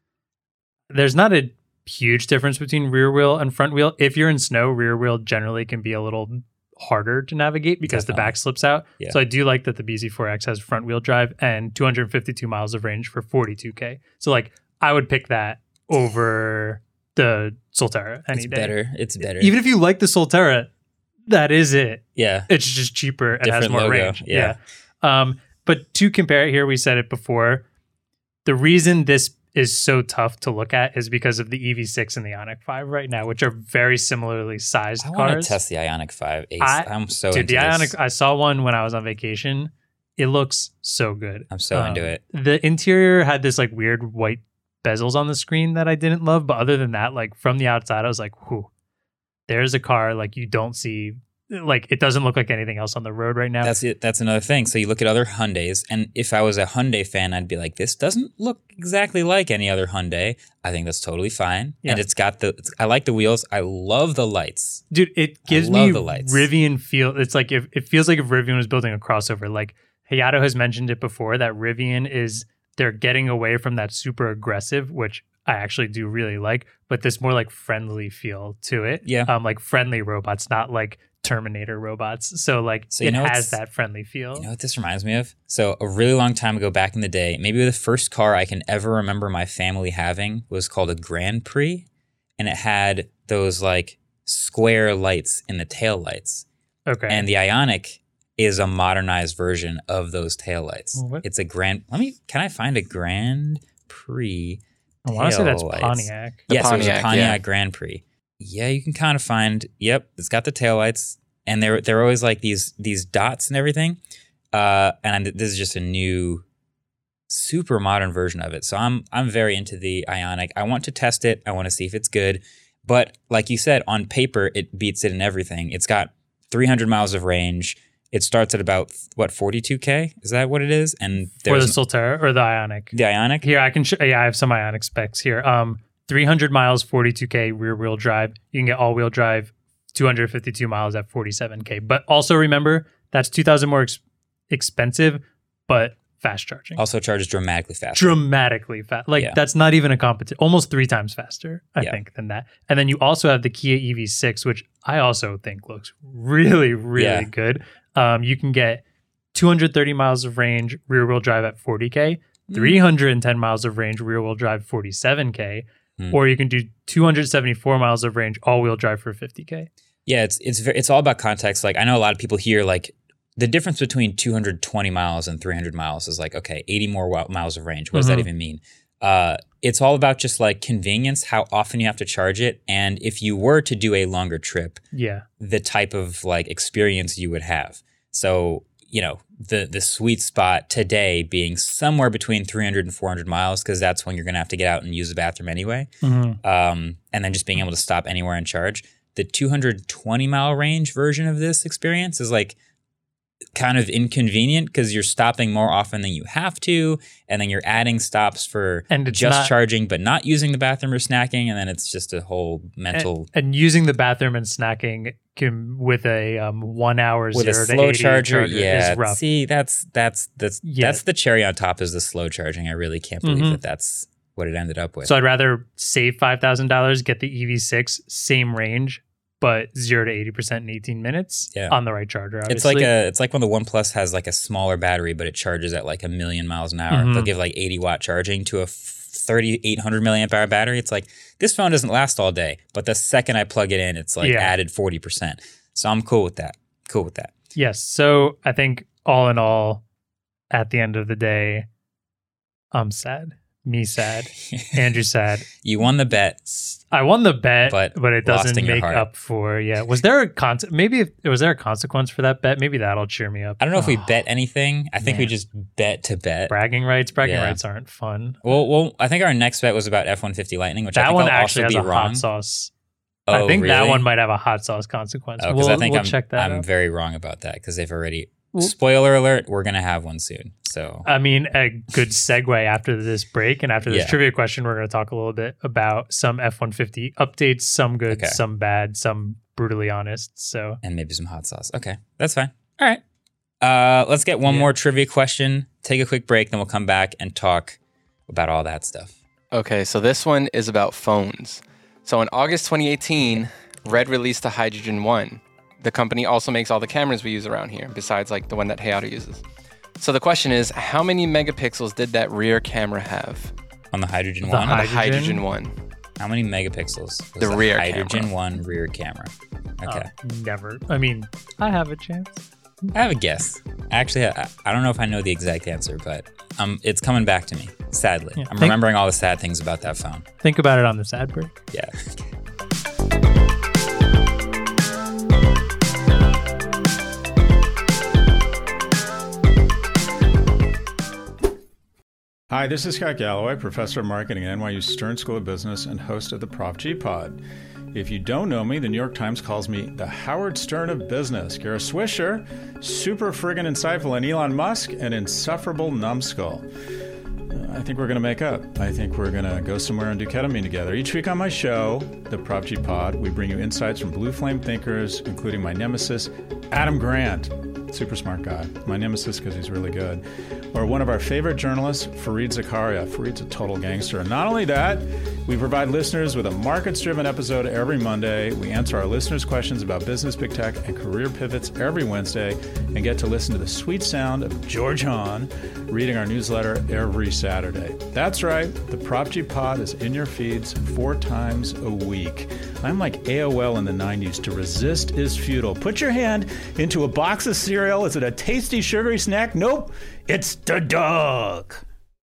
There's not a huge difference between rear wheel and front wheel. If you're in snow, rear wheel generally can be a little harder to navigate because the Definitely. back slips out. Yeah. So I do like that the B Z four X has front wheel drive and two hundred fifty-two miles of range for forty-two K. So like I would pick that over the Solterra any It's day. better. It's better. Even if you like the Solterra, that is it. yeah. It's just cheaper and has Different more logo, range. yeah. Yeah. Um, but to compare it here, we said it before. The reason this is so tough to look at is because of the E V six and the Ioniq five right now, which are very similarly sized I want cars. to test the Ioniq five Ace. I- I'm so Dude, into the this. Ioniq, I saw one when I was on vacation. It looks so good. I'm so into Um, it. The interior had this like weird white bezels on the screen that I didn't love, but other than that, like from the outside, I was like, whew, there's a car like you don't see. Like it doesn't look like anything else on the road right now. That's it. That's another thing. So you look at other Hyundais, and if I was a Hyundai fan, I'd be like, "This doesn't look exactly like any other Hyundai." I think that's totally fine, Yeah. and it's got the. It's, I like the wheels. I love the lights. Dude, it gives love me the lights. Rivian feel. It's like if it feels like if Rivian was building a crossover. Like Hayato has mentioned it before that Rivian is they're getting away from that super aggressive, which I actually do really like, but this more like friendly feel to it. Yeah. Um, like friendly robots, not like Terminator robots. So like So you it know has what's- that friendly feel. You know what this reminds me of? So a really long time ago, back in the day, maybe the first car I can ever remember my family having was called a Grand Prix, and it had those like square lights in the tail lights. Okay. And the Ioniq is a modernized version of those taillights. What? It's a Grand. Let me. Can I find a Grand Prix? I want to say that's taillights? Pontiac. The Yes, it was a Pontiac, Pontiac yeah. Grand Prix. Yeah, you can kind of find. Yep, it's got the taillights, and they're they're always like these these dots and everything. Uh, and I'm, this is just a new, super modern version of it. So I'm I'm very into the Ioniq. I want to test it. I want to see if it's good. But like you said, on paper, it beats it in everything. It's got three hundred miles of range. It starts at about what forty-two K. Is that what it is? And For the there's Solterra or the Ioniq. the Ioniq. Here, I can show. Yeah, I have some Ioniq specs here. Um, three hundred miles, forty-two K rear wheel drive. You can get all wheel drive, two hundred fifty-two miles at forty-seven K. But also remember, that's two thousand more ex- expensive, but fast charging. Also charges dramatically faster. Dramatically fast. Like Yeah. that's not even a competition. Almost three times faster, I Yeah. think, than that. And then you also have the Kia E V six, which I also think looks really, really Yeah. good. Um, you can get two hundred thirty miles of range rear wheel drive at forty K, Mm. three hundred ten miles of range rear wheel drive forty-seven K, Mm. or you can do two hundred seventy-four miles of range all wheel drive for fifty K. Yeah, it's it's very, it's all about context. Like I know a lot of people hear like the difference between two hundred twenty miles and three hundred miles is like, okay, eighty more wa- miles of range. What does that Mhm. even mean? Uh, it's all about just like convenience, how often you have to charge it, and if you were to do a longer trip, Yeah. the type of like experience you would have. So, you know, the the sweet spot today being somewhere between three hundred and four hundred miles, because that's when you're going to have to get out and use the bathroom anyway. Mhm. Um, and then just being able to stop anywhere and charge. The two hundred twenty mile range version of this experience is like kind of inconvenient because you're stopping more often than you have to, and then you're adding stops for And it's just not- charging but not using the bathroom or snacking, and then it's just a whole mental And, and using the bathroom and snacking can, with a um, one hour with a zero to slow eighty charger. charger Yeah, is rough. see, that's that's that's Yeah. that's the cherry on top is the slow charging. I really can't believe Mhm. that that's what it ended up with. So I'd rather save five thousand dollars, get the E V six, same range, but zero to eighty percent in eighteen minutes Yeah. on the right charger. Obviously. It's like a it's like when the OnePlus has like a smaller battery, but it charges at like a million miles an hour. Mhm. They'll give like eighty watt charging to a thirty-eight hundred milliamp hour battery. It's like, this phone doesn't last all day. But the second I plug it in, it's like Yeah. added forty percent. So I'm cool with that. Cool with that. Yes. So I think all in all, at the end of the day, I'm sad. Me sad. Andrew sad. You won the bet. I won the bet, But but, it lost doesn't in your make heart. up for. Yeah. Was there a con? Maybe if, was there a consequence for that bet? Maybe that'll cheer me up. I don't know if we Oh, bet anything. I think we man. just bet to bet. bragging rights. Bragging Yeah. rights aren't fun. Well, well, I think our next bet was about F one fifty Lightning, which I That think one I'll actually also has be a wrong. hot sauce. Oh, I think that really? one might have a hot sauce consequence. Oh, because we'll I think we'll I'm, check that I'm out. very wrong about that because they've already. Well- Spoiler alert: we're gonna have one soon. So I mean, a good segue after this break and after this Yeah. trivia question, we're going to talk a little bit about some F one fifty updates, some good, Okay. some bad, some brutally honest. So and maybe some hot sauce. Okay, that's fine. All right. Uh, let's get one Yeah. more trivia question. Take a quick break, then we'll come back and talk about all that stuff. Okay, so this one is about phones. So in August twenty eighteen, Red released the Hydrogen one. The company also makes all the cameras we use around here, besides like the one that Hey Auto uses. So the question is, how many megapixels did that rear camera have? On the Hydrogen The one, On the Hydrogen? Hydrogen one. how many megapixels was The rear Hydrogen camera. one rear camera? Okay, uh, never. I mean, I have a chance. I have a guess. Actually, I, I don't know if I know the exact answer, but um, it's coming back to me. Sadly, Yeah, I'm think- remembering all the sad things about that phone. Think about it on this ad break. Yeah. Hi, this is Scott Galloway, professor of marketing at N Y U Stern School of Business and host of the Prof G Pod. If you don't know me, the New York Times calls me the Howard Stern of business. You're a swisher, super friggin' insightful, and Elon Musk, an insufferable numbskull. Uh, I think we're going to make up. I think we're going to go somewhere and do ketamine together. Each week on my show, the Prof G Pod, we bring you insights from blue flame thinkers, including my nemesis, Adam Grant. Super smart guy. My nemesis because he's really good. Or one of our favorite journalists, Fareed Zakaria. Fareed's a total gangster. And not only that, we provide listeners with a markets-driven episode every Monday. We answer our listeners' questions about business, big tech, and career pivots every Wednesday, and get to listen to the sweet sound of George Hahn reading our newsletter every Saturday. That's right. The Prop G Pod is in your feeds four times a week. I'm like A O L in the nineties. To resist is futile. Put your hand into a box of cereal. Is it a tasty, sugary snack? Nope. It's the dog.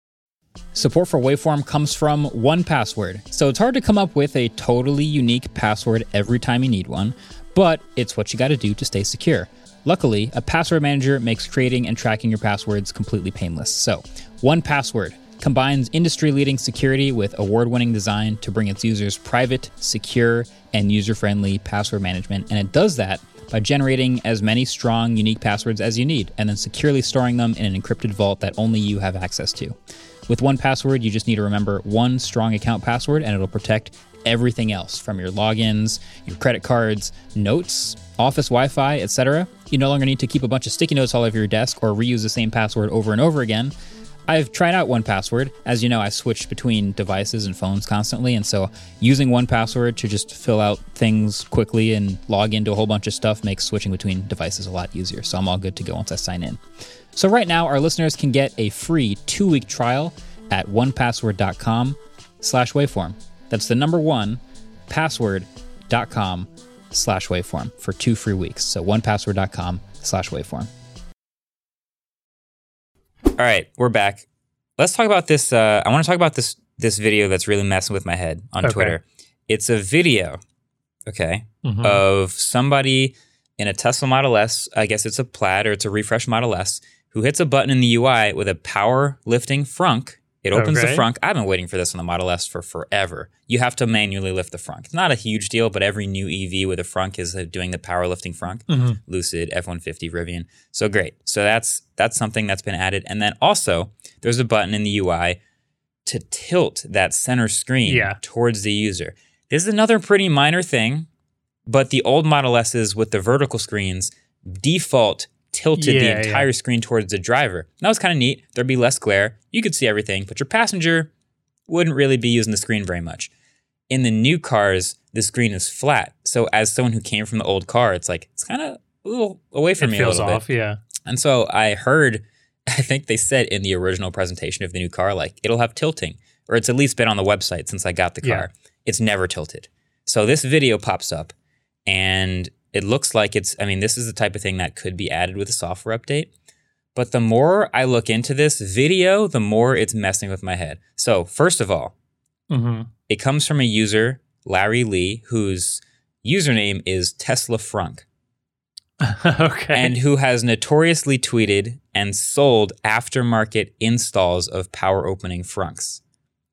Support for Waveform comes from one Password, so it's hard to come up with a totally unique password every time you need one, but it's what you gotta do to stay secure. Luckily, a password manager makes creating and tracking your passwords completely painless. So, one Password combines industry-leading security with award-winning design to bring its users private, secure, and user-friendly password management, and it does that by generating as many strong, unique passwords as you need, and then securely storing them in an encrypted vault that only you have access to. With one Password, you just need to remember one strong account password, and it'll protect everything else from your logins, your credit cards, notes, office Wi-Fi, et cetera. You no longer need to keep a bunch of sticky notes all over your desk or reuse the same password over and over again. I've tried out one Password. As you know, I switch between devices and phones constantly, and so using one Password to just fill out things quickly and log into a whole bunch of stuff makes switching between devices a lot easier, so I'm all good to go once I sign in. So right now, our listeners can get a free two-week trial at onepassword.com slash waveform. That's the number one, password.com slash waveform for two free weeks. So onepassword.com slash waveform. All right, we're back. Let's talk about this. Uh, I want to talk about this this video that's really messing with my head on Okay. Twitter. It's a video, okay, Mhm. of somebody in a Tesla Model S. I guess it's a Plaid or it's a refresh Model S who hits a button in the U I with a power lifting frunk. It opens Okay. the frunk. I've been waiting for this on the Model S for forever. You have to manually lift the frunk. It's not a huge deal, but every new E V with a frunk is uh, doing the power lifting frunk. Mhm. Lucid, F one fifty, Rivian. So great. So that's that's something that's been added. And then also, there's a button in the U I to tilt that center screen Yeah. towards the user. This is another pretty minor thing, but the old Model S's with the vertical screens default tilted Yeah, the yeah. entire screen towards the driver. That was kind of neat. There'd be less glare. You could see everything, but your passenger wouldn't really be using the screen very much. In the new cars, the screen is flat. So as someone who came from the old car, it's like, it's kind of a little away from It me a feels little off, bit. yeah. And so I heard, I think they said in the original presentation of the new car, like, it'll have tilting. or it's at least been on the website since I got the car. Yeah. It's never tilted. So this video pops up, and it looks like it's, I mean, this is the type of thing that could be added with a software update. But the more I look into this video, the more it's messing with my head. So first of all, Mm-hmm. it comes from a user, Larry Lee, whose username is Tesla Frunk, Okay. and who has notoriously tweeted and sold aftermarket installs of power opening frunks.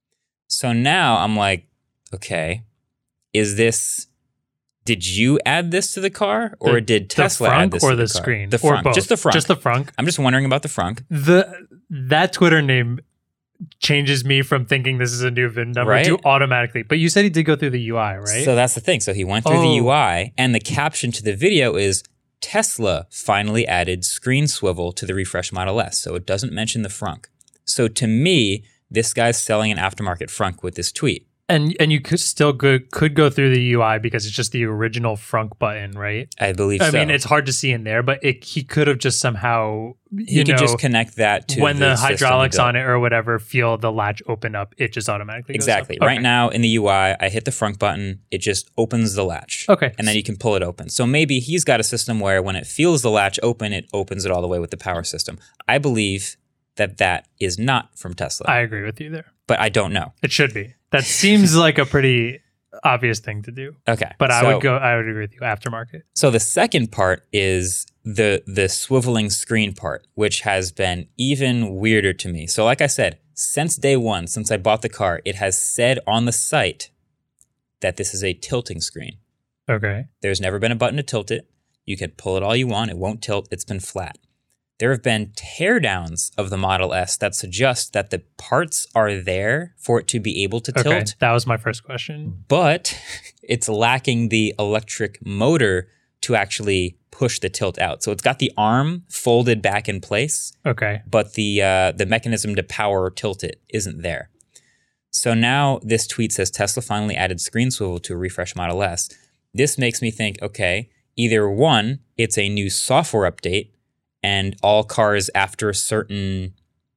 So now I'm like, okay, is this, did you add this to the car, or The- did the Tesla frunk add this or to the, the car? screen? The Or frunk, both? just the frunk. Just the frunk. I'm just wondering about the frunk. The that Twitter name changes me from thinking this is a new V I N number Right? to automatically. But you said he did go through the U I, right? So that's the thing. So he went through the Oh. U I, and the caption to the video is, Tesla finally added screen swivel to the refresh Model S. So it doesn't mention the frunk. So to me, this guy's selling an aftermarket frunk with this tweet. and and you could still go, could go through the U I because it's just the original frunk button, right? I believe I so. mean, it's hard to see in there, but it, he could have just somehow, he you could know, just connect that to when the, the system he hydraulics built. on it or whatever feel the latch open up, it just automatically goes Exactly. up. Right Okay. now in the U I, I hit the frunk button, it just opens the latch. Okay. And then you can pull it open. So maybe he's got a system where when it feels the latch open, it opens it all the way with the power system. I believe that that is not from Tesla, I agree with you there. but I don't know. It should be. That seems like a pretty obvious thing to do. Okay. But I so- would go. I would agree with you. Aftermarket. So the second part is the the swiveling screen part, which has been even weirder to me. So like I said, since day one, since I bought the car, it has said on the site that this is a tilting screen. Okay. There's never been a button to tilt it. You can pull it all you want. It won't tilt. It's been flat. There have been teardowns of the Model S that suggest that the parts are there for it to be able to Okay. tilt, That was my first question. but it's lacking the electric motor to actually push the tilt out. So it's got the arm folded back in place, Okay. but the uh, the mechanism to power tilt it isn't there. So now this tweet says Tesla finally added screen swivel to a refresh Model S. This makes me think, okay, either one, it's a new software update and all cars after a certain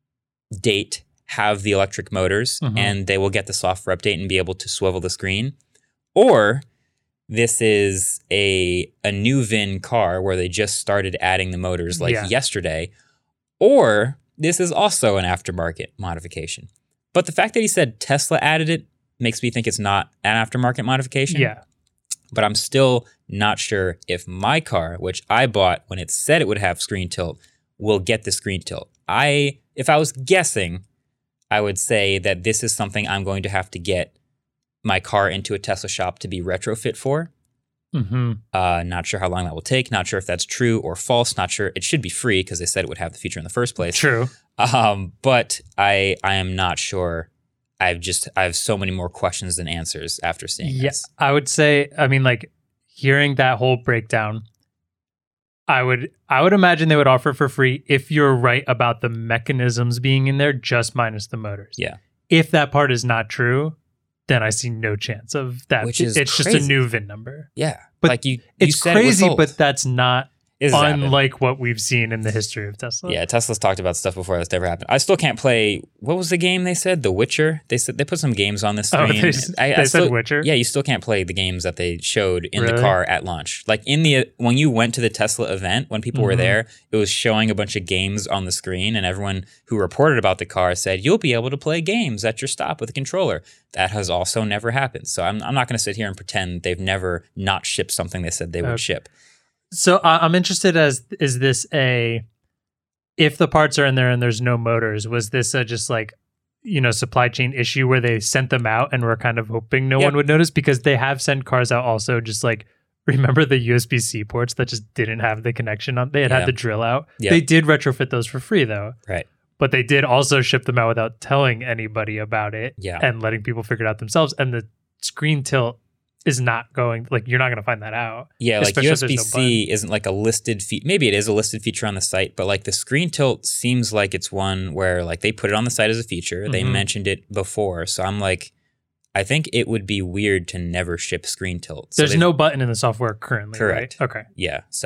date have the electric motors Mhm. and they will get the software update and be able to swivel the screen. Or this is a a new V I N car where they just started adding the motors like Yeah. yesterday. Or this is also an aftermarket modification. But the fact that he said Tesla added it makes me think it's not an aftermarket modification. Yeah. But I'm still not sure if my car, which I bought when it said it would have screen tilt, will get the screen tilt. I, if I was guessing, I would say that this is something I'm going to have to get my car into a Tesla shop to be retrofit for. Mm-hmm. Uh, not sure how long that will take. Not sure if that's true or false. Not sure. It should be free because they said it would have the feature in the first place. True. Um, but I, I am not sure. I've just, I have so many more questions than answers after seeing Yes, this. I would say. I mean, like hearing that whole breakdown, I would, I would imagine they would offer for free if you're right about the mechanisms being in there, just minus the motors. Yeah. If that part is not true, then I see no chance of that. Which is it's just a crazy. new V I N number. Yeah. But like you, you It's said it was crazy, sold. but that's not It has happened. unlike what we've seen in the history of Tesla. Yeah, Tesla's talked about stuff before that's never happened. I still can't play. What was the game they said? The Witcher. They said they put some games on this Oh, screen. they s- I, I they said still- Witcher? Yeah, you still can't play the games that they showed in the Really? car at launch. Like in the when you went to the Tesla event, when people were Mhm. there, it was showing a bunch of games on the screen, and everyone who reported about the car said you'll be able to play games at your stop with a controller. That has also never happened. So I'm I'm not going to sit here and pretend they've never not shipped something they said they would Okay. ship. So uh, I'm interested as is this a if the parts are in there and there's no motors, was this a just like you know supply chain issue where they sent them out and were kind of hoping no Yeah. one would notice because they have sent cars out also just like remember the U S B C ports that just didn't have the connection on they had Yeah. had the drill out. Yeah. They did retrofit those for free though. Right. But they did also ship them out without telling anybody about it Yeah. and letting people figure it out themselves and the screen tilt is not going like you're not going to find that out. Yeah, like Especially if there's no U S B-C isn't like a listed feature. Maybe it is a listed feature on the site, but like the screen tilt seems like it's one where like they put it on the site as a feature. They Mhm. mentioned it before. So I'm like, I think it would be weird to never ship screen tilt. So There's they've- no button in the software currently, Correct. right? Okay. Yeah. So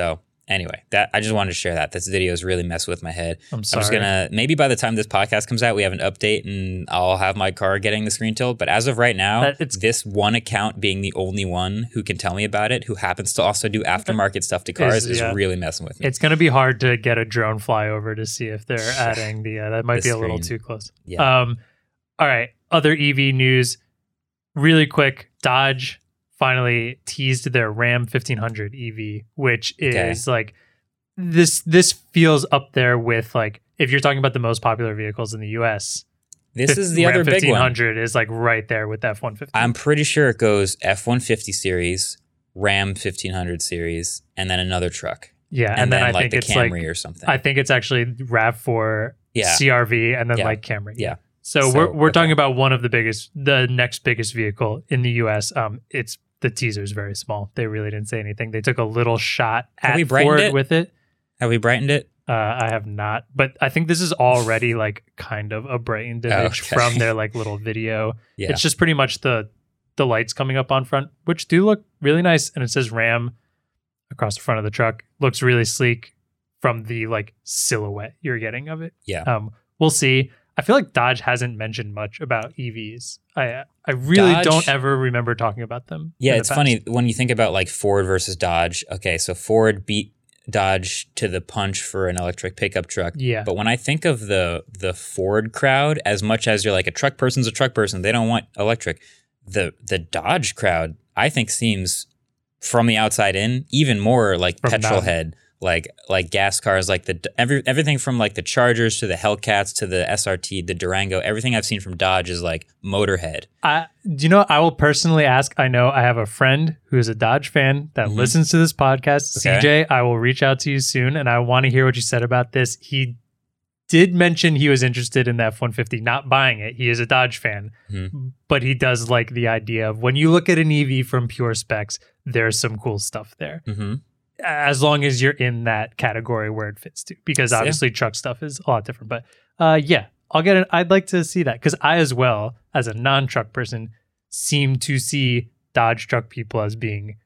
Anyway, that I just wanted to share that. This video is really messing with my head. I'm I'm sorry. just gonna maybe by the time this podcast comes out, we have an update and I'll have my car getting the screen tilt. But as of right now, That- it's- this one account being the only one who can tell me about it, who happens to also do aftermarket stuff to cars, is yeah. really messing with me. It's going to be hard to get a drone flyover to see if they're adding the. Uh, that might The be a little screen. too close. Yeah. Um. All right. Other E V news, really quick. Dodge finally teased their Ram fifteen hundred E V, which Okay. is like this. This feels up there with like if you're talking about the most popular vehicles in the U S. This is the Ram other big one. fifteen hundred is like right there with F one fifty. I'm pretty sure it goes F one fifty series, Ram fifteen hundred series, and then another truck. Yeah, and, And, then, then, I like think the it's Camry like or something. I think it's actually RAV four, Yeah. C R V, and then Yeah. like Camry. Yeah. So, So, we're we're okay. talking about one of the biggest, the next biggest vehicle in the U S. Um, it's the teaser is very small. They really didn't say anything. They took a little shot Have at we brightened Ford it? with it. Have we brightened it? Uh, I have not, but I think this is already like kind of a brightened image okay. from their like little video. Yeah. It's just pretty much the the lights coming up on front, which do look really nice, and it says Ram across the front of the truck. Looks really sleek from the like silhouette you're getting of it. Yeah. Um, we'll see. I feel like Dodge hasn't mentioned much about E Vs. I I really Dodge- don't ever remember talking about them. Yeah, in the it's past. funny when you think about like Ford versus Dodge. Okay, so Ford beat Dodge to the punch for an electric pickup truck. Yeah. But when I think of the the Ford crowd, as much as you're like a truck person's a truck person, they don't want electric. The the Dodge crowd, I think, seems from the outside in even more like From petrol down. head, like like gas cars, like the every everything from like the Chargers to the Hellcats to the S R T, the Durango. Everything I've seen from Dodge is like Motorhead. I, do you know, what I will personally ask. I know I have a friend who is a Dodge fan that Mhm. listens to this podcast. Okay. C J, I will reach out to you soon, and I want to hear what you said about this. He did mention he was interested in the F one fifty, not buying it. He is a Dodge fan, Mhm. but he does like the idea of when you look at an E V from pure specs, there's some cool stuff there. Mm-hmm. As long as you're in that category where it fits to, because Yeah. obviously truck stuff is a lot different. But uh, yeah, I'll get it. I'd like to see that because I, as well as a non-truck person, seem to see Dodge truck people as being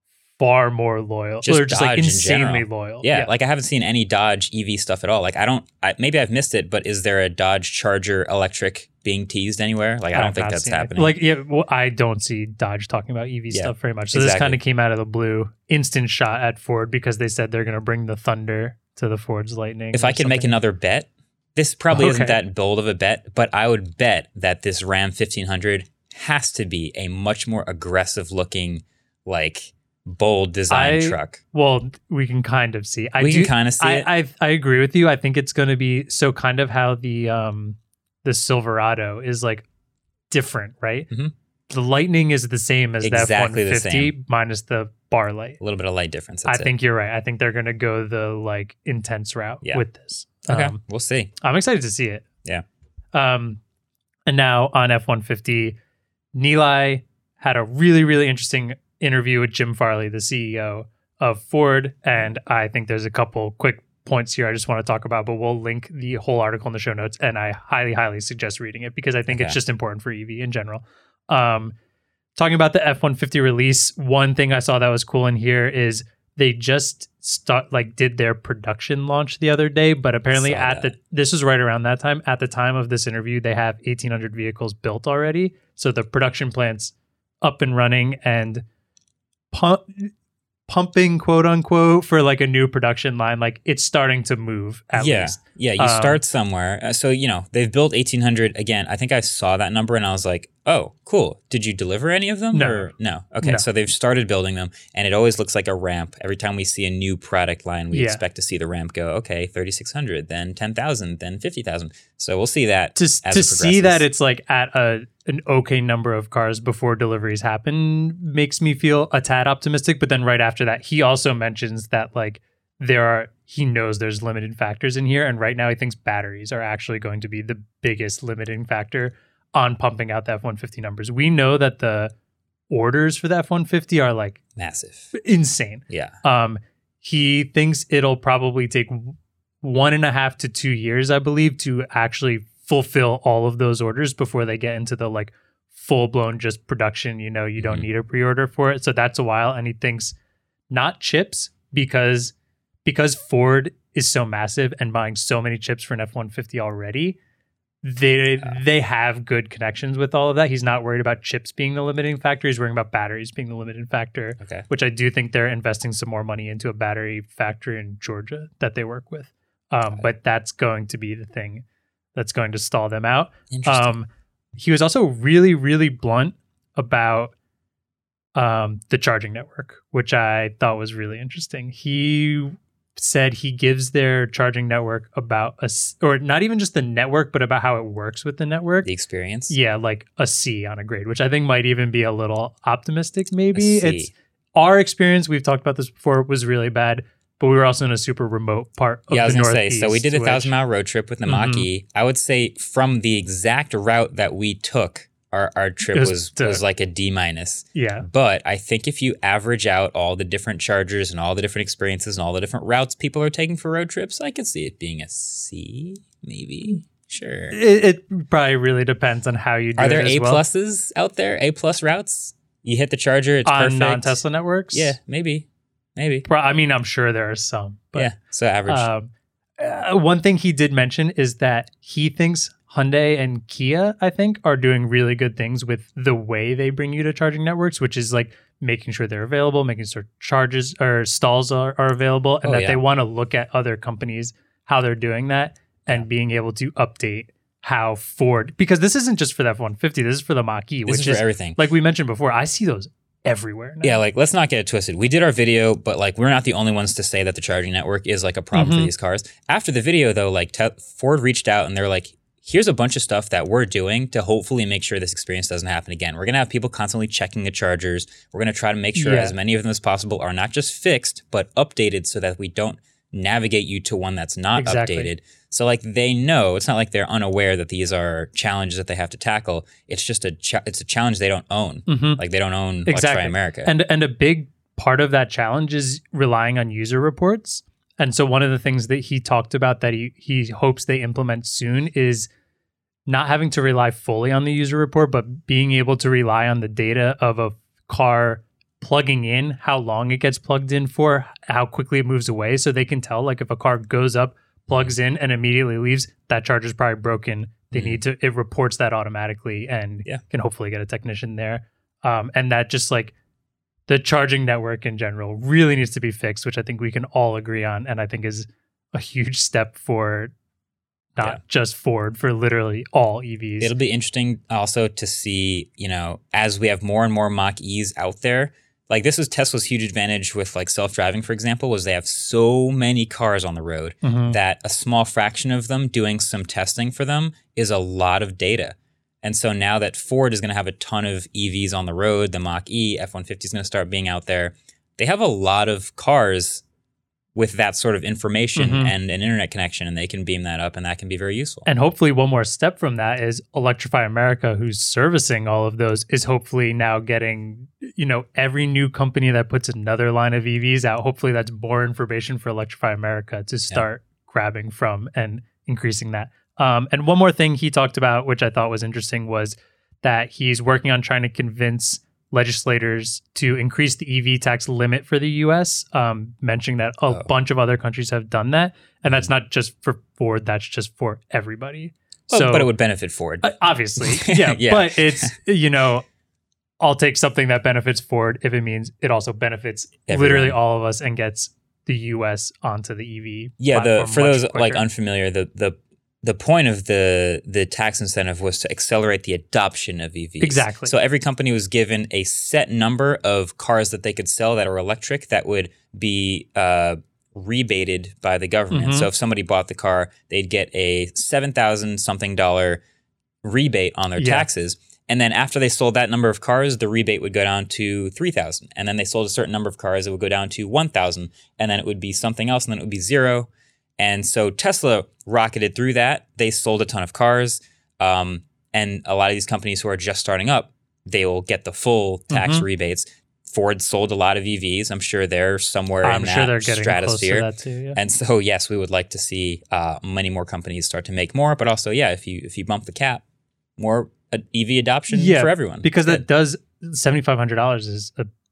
far more loyal, Just or just like Dodge in insanely general. loyal. Yeah, like I haven't seen any Dodge E V stuff at all. Like I don't, I, maybe I've missed it, but is there a Dodge Charger electric being teased anywhere? Like I don't I've think not that's seen it. happening. Like, yeah, well, I don't see Dodge talking about E V Yeah, stuff very much. So this exactly. kind of came out of the blue, instant shot at Ford because they said they're going to bring the Thunder to the Ford's Lightning. if or I could make something. another bet, this probably isn't Okay. that bold of a bet, but I would bet that this Ram fifteen hundred has to be a much more aggressive looking, like bold design I- truck. Well, we can kind of see. I We do, can kind of see I, it. I I agree with you. I think it's going to be so kind of how the um the Silverado is like different, right? Mhm. The Lightning is the same as Exactly the the F one fifty same. minus the bar light. A little bit of light difference. I That's it. think you're right. I think they're going to go the like intense route Yeah. with this. Okay, Um, we'll see. I'm excited to see it. Yeah. Um, and now on F one fifty, Nilay had a really, really interesting interview with Jim Farley, the C E O of Ford. And I think there's a couple quick points here I just want to talk about, but we'll link the whole article in the show notes. And I highly, highly suggest reading it because I think Okay. it's just important for E V in general. Um, talking about the F one fifty release, one thing I saw that was cool in here is they just start like did their production launch the other day, but apparently Saw at that. the this was right around that time. At the time of this interview, they have eighteen hundred vehicles built already, so the production plant's up and running and pump, pumping, quote unquote, for like a new production line. Like it's starting to move. At yeah, least. yeah. You Um, start somewhere. Uh, so you know they've built eighteen hundred again. I think I saw that number and I was like, "Oh, cool. Did you deliver any of them?" No. Or, no. Okay, No. so they've started building them, and it always looks like a ramp. Every time we see a new product line, we Yeah. expect to see the ramp go. Okay, thirty-six hundred, then ten thousand, then fifty thousand. So we'll see that to as to it see that progresses. it's like at a an okay number of cars before deliveries happen makes me feel a tad optimistic. But then right after that, he also mentions that like there are he knows there's limited factors in here, and right now he thinks batteries are actually going to be the biggest limiting factor on pumping out the F one fifty numbers. We know that the orders for the F one fifty are like massive. insane. Yeah. Um, he thinks it'll probably take one and a half to two years, I believe, to actually fulfill all of those orders before they get into the like full blown just production. You know, you don't Mhm. need a pre order for it. So that's a while. And he thinks not chips because because Ford is so massive and buying so many chips for an F one fifty already, they Uh. they have good connections with all of that. He's not worried about chips being the limiting factor. He's worrying about batteries being the limiting factor, Okay. which I do think they're investing some more money into a battery factory in Georgia that they work with. Um, but that's going to be the thing that's going to stall them out. Interesting. Um, he was also really, really blunt about um, the charging network, which I thought was really interesting. He said he gives their charging network about a, s- or not even just the network, but about how it works with the network. The experience. Yeah, like a C on a grade, which I think might even be a little optimistic. Maybe A C. it's our experience. We've talked about this before. Was really bad, but we were also in a super remote part of Yeah, I was the gonna say. Northeast. So we did a which- thousand mile road trip with the Mhm. Mach-E. I would say from the exact route that we took, our our trip It was was the- was like a D minus. Yeah, But I think if you average out all the different chargers and all the different experiences and all the different routes people are taking for road trips, I could see it being a C, maybe. Sure. it, it probably really depends on how you do Are it there as A well. pluses out there? A plus routes? You hit the charger, it's on perfect. non-Tesla networks. Yeah, maybe, maybe. Pro- I mean, I'm sure there are some. But, yeah, so average. Um, uh, one thing he did mention is that he thinks Hyundai and Kia, I think, are doing really good things with the way they bring you to charging networks, which is like making sure they're available, making sure charges or stalls are, are available, and Oh, that yeah. they want to look at other companies, how they're doing that, and being able to update how Ford, because this isn't just for the F one fifty, this is for the Mach-E, this which is is, for everything. like we mentioned before, I see those everywhere now. Yeah, like let's not get it twisted. We did our video, but like we're not the only ones to say that the charging network is like a problem Mhm. for these cars. After the video, though, like te- Ford reached out and they're like, "Here's a bunch of stuff that we're doing to hopefully make sure this experience doesn't happen again. We're gonna have people constantly checking the chargers. We're gonna try to make sure Yeah. as many of them as possible are not just fixed but updated, so that we don't navigate you to one that's not Exactly. updated." So like they know, it's not like they're unaware that these are challenges that they have to tackle. It's just a cha- it's a challenge they don't own. Mhm. Like they don't own Exactly. Electrify America. And and a big part of that challenge is relying on user reports. And so one of the things that he talked about that he he hopes they implement soon is not having to rely fully on the user report, but being able to rely on the data of a car plugging in, how long it gets plugged in for, how quickly it moves away, so they can tell like if a car goes up, plugs in, and immediately leaves, that charger's probably broken. They Mhm. need to it reports that automatically and Yeah. can hopefully get a technician there. Um, and that just like the charging network in general really needs to be fixed, which I think we can all agree on, and I think is a huge step for not Yeah. just Ford, for literally all E Vs. It'll be interesting also to see, you know, as we have more and more Mach-E's out there, like this is Tesla's huge advantage with like self-driving, for example, was they have so many cars on the road Mhm. that a small fraction of them doing some testing for them is a lot of data. And so now that Ford is going to have a ton of E Vs on the road, the Mach-E, F one fifty is going to start being out there. They have a lot of cars with that sort of information Mhm. and an internet connection, and they can beam that up, and that can be very useful. And hopefully one more step from that is Electrify America, who's servicing all of those, is hopefully now getting, you know, every new company that puts another line of E Vs out, hopefully that's more information for Electrify America to start grabbing from and increasing that. Um, and one more thing he talked about, which I thought was interesting, was that he's working on trying to convince legislators to increase the E V tax limit for the U S, um, mentioning that a Oh. bunch of other countries have done that. And that's not just for Ford, that's just for everybody. Well, so, but it would benefit Ford. uh, obviously, yeah, Yeah. but it's, you know, I'll take something that benefits Ford if it means it also benefits Everyone. literally all of us and gets the U S onto the E V. Yeah, the platform for much those like quicker. unfamiliar, the the the point of the the tax incentive was to accelerate the adoption of E Vs. Exactly. So every company was given a set number of cars that they could sell that are electric that would be uh, rebated by the government. Mhm. So if somebody bought the car, they'd get a seven thousand something dollar rebate on their Yeah. taxes. And then after they sold that number of cars, the rebate would go down to three thousand. And then they sold a certain number of cars, it would go down to one thousand. And then it would be something else, and then it would be zero. And so Tesla rocketed through that. They sold a ton of cars. Um, and a lot of these companies who are just starting up, they will get the full tax Mhm. rebates. Ford sold a lot of E Vs. I'm sure they're somewhere I'm in sure that they're getting stratosphere. close to that too. Yeah. And so, yes, we would like to see uh, many more companies start to make more. But also, yeah, if you if you bump the cap, more uh, E V adoption Yeah, for everyone. because Good. that does seventy five hundred dollars is a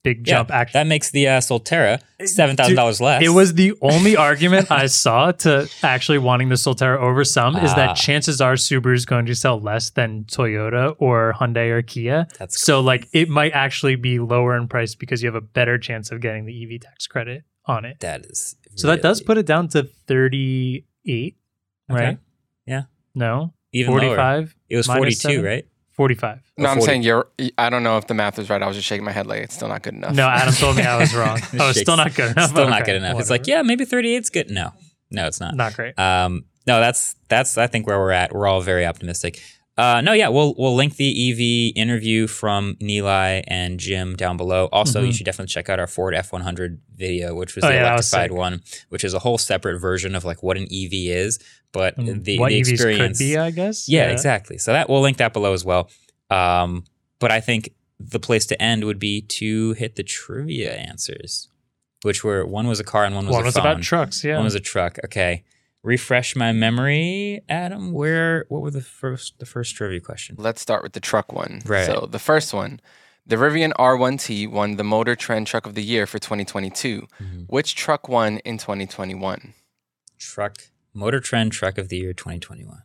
big Yeah, jump. Actually, that makes the uh, Solterra seven thousand dollars less. It was the only argument I saw to actually wanting the Solterra over some is Ah. that chances are Subaru is going to sell less than Toyota or Hyundai or Kia. That's so like it might actually be lower in price because you have a better chance of getting the E V tax credit on it. That is. So that does really- put it down to thirty-eight, Okay. right? Yeah. No, Even lower. forty-five. It was minus forty-two, seven? right? forty-five. No, I'm forty. saying you're. I don't know if the math was right. I was just shaking my head like it's still not good enough. No, Adam told me I was wrong. Oh, it's still not good enough. Still not Okay, good enough. It's whatever. like, yeah, maybe thirty-eight's good. No, no, it's not. Not great. Um, no, that's that's I think where we're at. We're all very optimistic. Uh, no, yeah, we'll we'll link the E V interview from Nilay and Jim down below. Also, you Mhm. should definitely check out our Ford F one hundred video, which was Oh, the yeah, that was electrified sick. one, which is a whole separate version of like what an E V is, but And the, what the E Vs experience could be, I guess. Yeah, exactly. So that we'll link that below as well. Um, but I think the place to end would be to hit the trivia answers, which were one was a car and one was One a was phone. about trucks. Yeah. One was a truck. Okay. Refresh my memory, Adam. Where what were the first the first trivia question? Let's start with the truck one. Right. So the first one, the Rivian R one T won the Motor Trend Truck of the Year for twenty twenty-two. Mhm. Which truck won in twenty twenty-one? Truck Motor Trend Truck of the Year twenty twenty-one.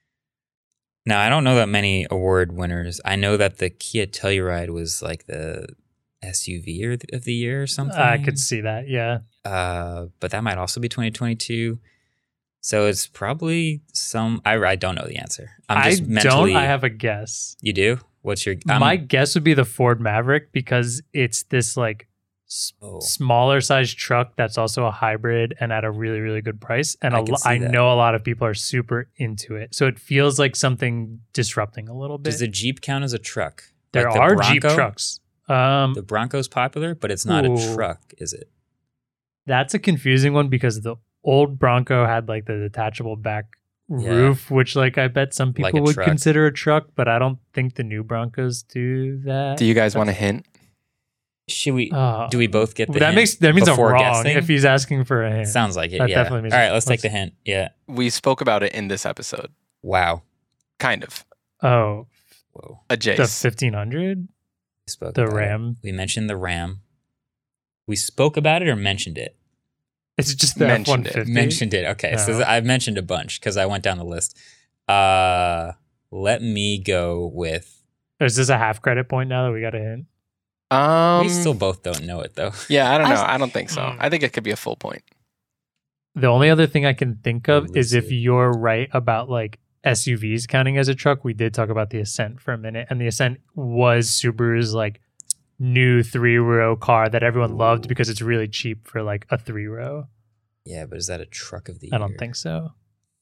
Now I don't know that many award winners. I know that the Kia Telluride was like the S U V or th- of the year or something. I could see that. Yeah. Uh, but that might also be twenty twenty-two. So it's probably some. I, I don't know the answer. I'm just I mentally. don't. I have a guess. You do? What's your? I'm- My guess would be the Ford Maverick because it's this like s- Oh. smaller size truck that's also a hybrid and at a really really good price. And I a can lo- see I that. know a lot of people are super into it. So it feels like something disrupting a little bit. Does the Jeep count as a truck? there Like the are Bronco? Jeep trucks. Um, The Bronco's popular, but it's not Ooh. a truck, is it? That's a confusing one because the old Bronco had like the detachable back Yeah. roof, which like I bet some people Like a would truck. consider a truck, but I don't think the new Broncos do that. Do you guys want a hint? Should we? Uh, do we both get the that hint makes that means I'm before wrong guessing? if he's asking for a hint. Sounds like it. That yeah. definitely means- All right, let's take let's- the hint. Yeah. We spoke about it in this episode. Wow. Kind of. Oh, Whoa. A the Jace. fifteen hundred, We spoke the about it. Ram. We mentioned the Ram. We spoke about it or mentioned it? It's just the F one Mentioned it. fifty. Mentioned it. Okay. So Oh. I've mentioned a bunch because I went down the list. Uh, let me go with. Is this a half credit point now that we got a hint? Um, we still both don't know it though. yeah, I don't I know. s- I don't think so. Mm. I think it could be a full point. The only other thing I can think of is if Lucid. you're right about like S U Vs counting as a truck. We did talk about the Ascent for a minute, and the Ascent was Subaru's like new three row car that everyone loved because it's really cheap for like a three row. Yeah, but is that a truck of the year? I don't think so.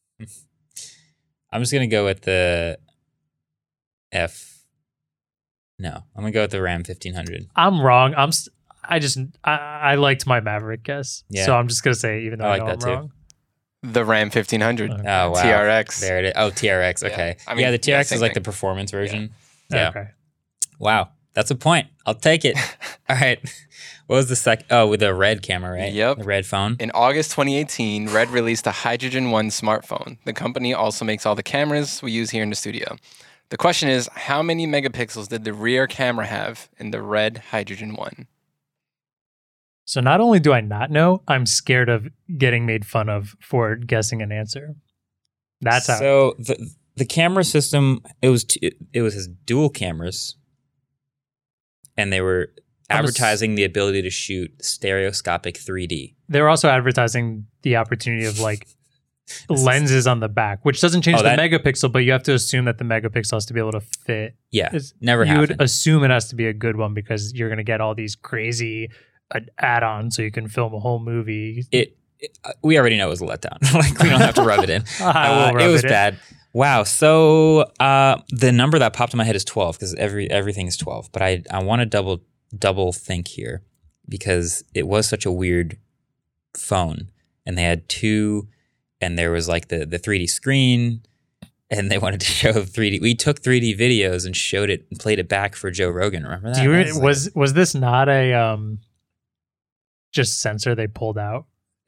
I'm just gonna go with the F. No, I'm gonna go with the Ram fifteen hundred. I'm wrong. I'm. St- I just I, I liked my Maverick guess, Yeah. so I'm just gonna say it even though I I, like know that I'm too. wrong. The Ram fifteen hundred. Okay. Oh wow, T R X. There it is. Oh, T R X. Yeah. Okay. I mean, yeah, the T R X yeah, is same like thing. the performance version. Yeah. Okay. Wow, that's a point. I'll take it. All right. What was the sec? Oh, with the red camera, right? Yep. The red phone. In August twenty eighteen, Red released a Hydrogen One smartphone. The company also makes all the cameras we use here in the studio. The question is, how many megapixels did the rear camera have in the Red Hydrogen One? So not only do I not know, I'm scared of getting made fun of for guessing an answer. That's how. So the the camera system it was t- it was his dual cameras, and they were I'm a s- advertising the ability to shoot stereoscopic three D. They're also advertising the opportunity of like lenses on the back, which doesn't change Oh, the that- megapixel, but you have to assume that the megapixel has to be able to fit. Yeah, It's- never you happened. would assume it has to be a good one because you're going to get all these crazy uh, add-ons so you can film a whole movie. it, it uh, we already know it was a letdown. Like we don't have to rub it in. I will Uh, rub it was it in. bad. Wow. So uh, the number that popped in my head is twelve because every everything is twelve. But I I want to double double think here because it was such a weird phone, and they had two, and there was like the the three D screen, and they wanted to show three D. We took three D videos and showed it and played it back for Joe Rogan. Remember that? Do you That re- like- was was this not a um just sensor they pulled out?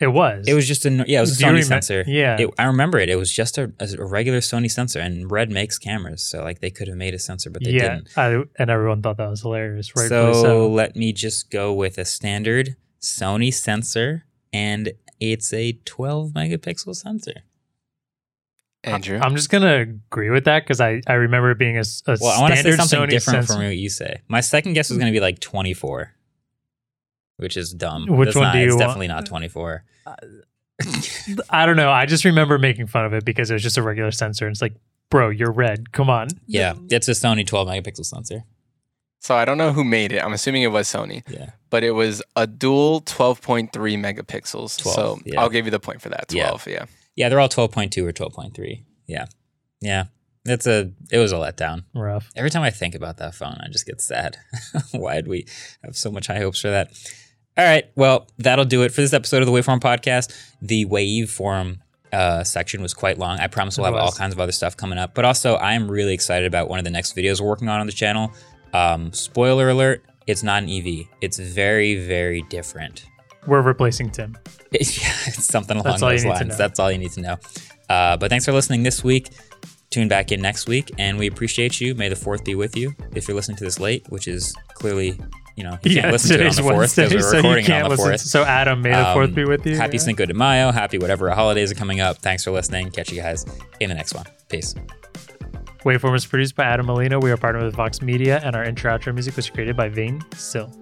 It was. It was just a yeah, it was a Do you Sony remem- sensor. yeah. It, I remember it. It was just a, a regular Sony sensor, and Red makes cameras, so like they could have made a sensor, but they yeah, didn't. I, and everyone thought that was hilarious. Right? So, So, let me just go with a standard Sony sensor, and it's a twelve megapixel sensor. Andrew. I'm just gonna agree with that because I, I remember it being a, a Well, I want to say standard something Sony different sensor. from what you say. My second guess was going to be like twenty-four, which is dumb. Which That's one not, do you It's want? definitely not twenty-four. I don't know. I just remember making fun of it because it was just a regular sensor. And it's like, bro, you're red. Come on. Yeah, it's a Sony twelve megapixel sensor. So I don't know who made it. I'm assuming it was Sony. Yeah. But it was a dual twelve point three megapixels. twelve, so yeah. I'll give you the point for that. twelve, yeah. Yeah, they're all twelve point two or twelve point three. Yeah. Yeah. It's a it was a letdown. Rough. Every time I think about that phone, I just get sad. Why did we have so much high hopes for that? All right. Well, that'll do it for this episode of the Waveform Podcast. The Waveform uh, section was quite long. I promise we'll It have all was. kinds of other stuff coming up. But also, I am really excited about one of the next videos we're working on on the channel. Um, spoiler alert, it's not an E V. It's very, very different. We're replacing Tim. It's, yeah, it's something along That's all you those need to lines. know. That's all you need to know. Uh, but thanks for listening this week. Tune back in next week, and we appreciate you. May the fourth be with you. If you're listening to this late, which is clearly, you know, you Yeah, can't listen to it on today's the fourth Wednesday, because we're so you recording it can't on the listen. fourth. So Adam, may the fourth Um, be with you. Happy Yeah. Cinco de Mayo. Happy whatever holidays are coming up. Thanks for listening. Catch you guys in the next one. Peace. Waveform is produced by Adam Molina. We are partnered with Vox Media, and our intro outro music was created by Vane Sill.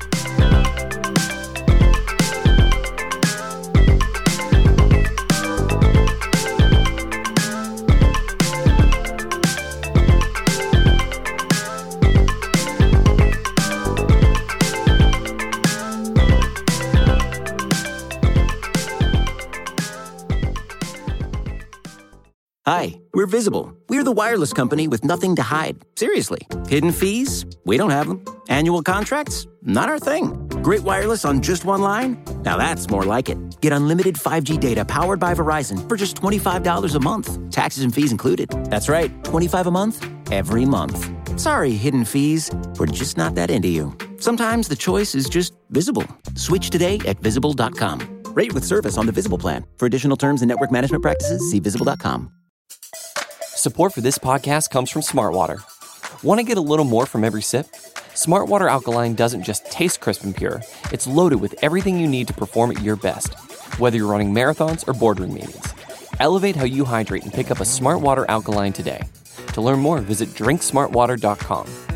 Hi, we're Visible. We're the wireless company with nothing to hide. Seriously. Hidden fees? We don't have them. Annual contracts? Not our thing. Great wireless on just one line? Now that's more like it. Get unlimited five G data powered by Verizon for just twenty-five dollars a month. Taxes and fees included. That's right, twenty-five dollars a month, every month. Sorry, hidden fees. We're just not that into you. Sometimes the choice is just Visible. Switch today at visible dot com. Rate with service on the Visible plan. For additional terms and network management practices, see visible dot com. Support for this podcast comes from Smartwater. Want to get a little more from every sip? Smartwater Alkaline doesn't just taste crisp and pure, it's loaded with everything you need to perform at your best, whether you're running marathons or boardroom meetings. Elevate how you hydrate and pick up a Smartwater Alkaline today. To learn more, visit drink smart water dot com.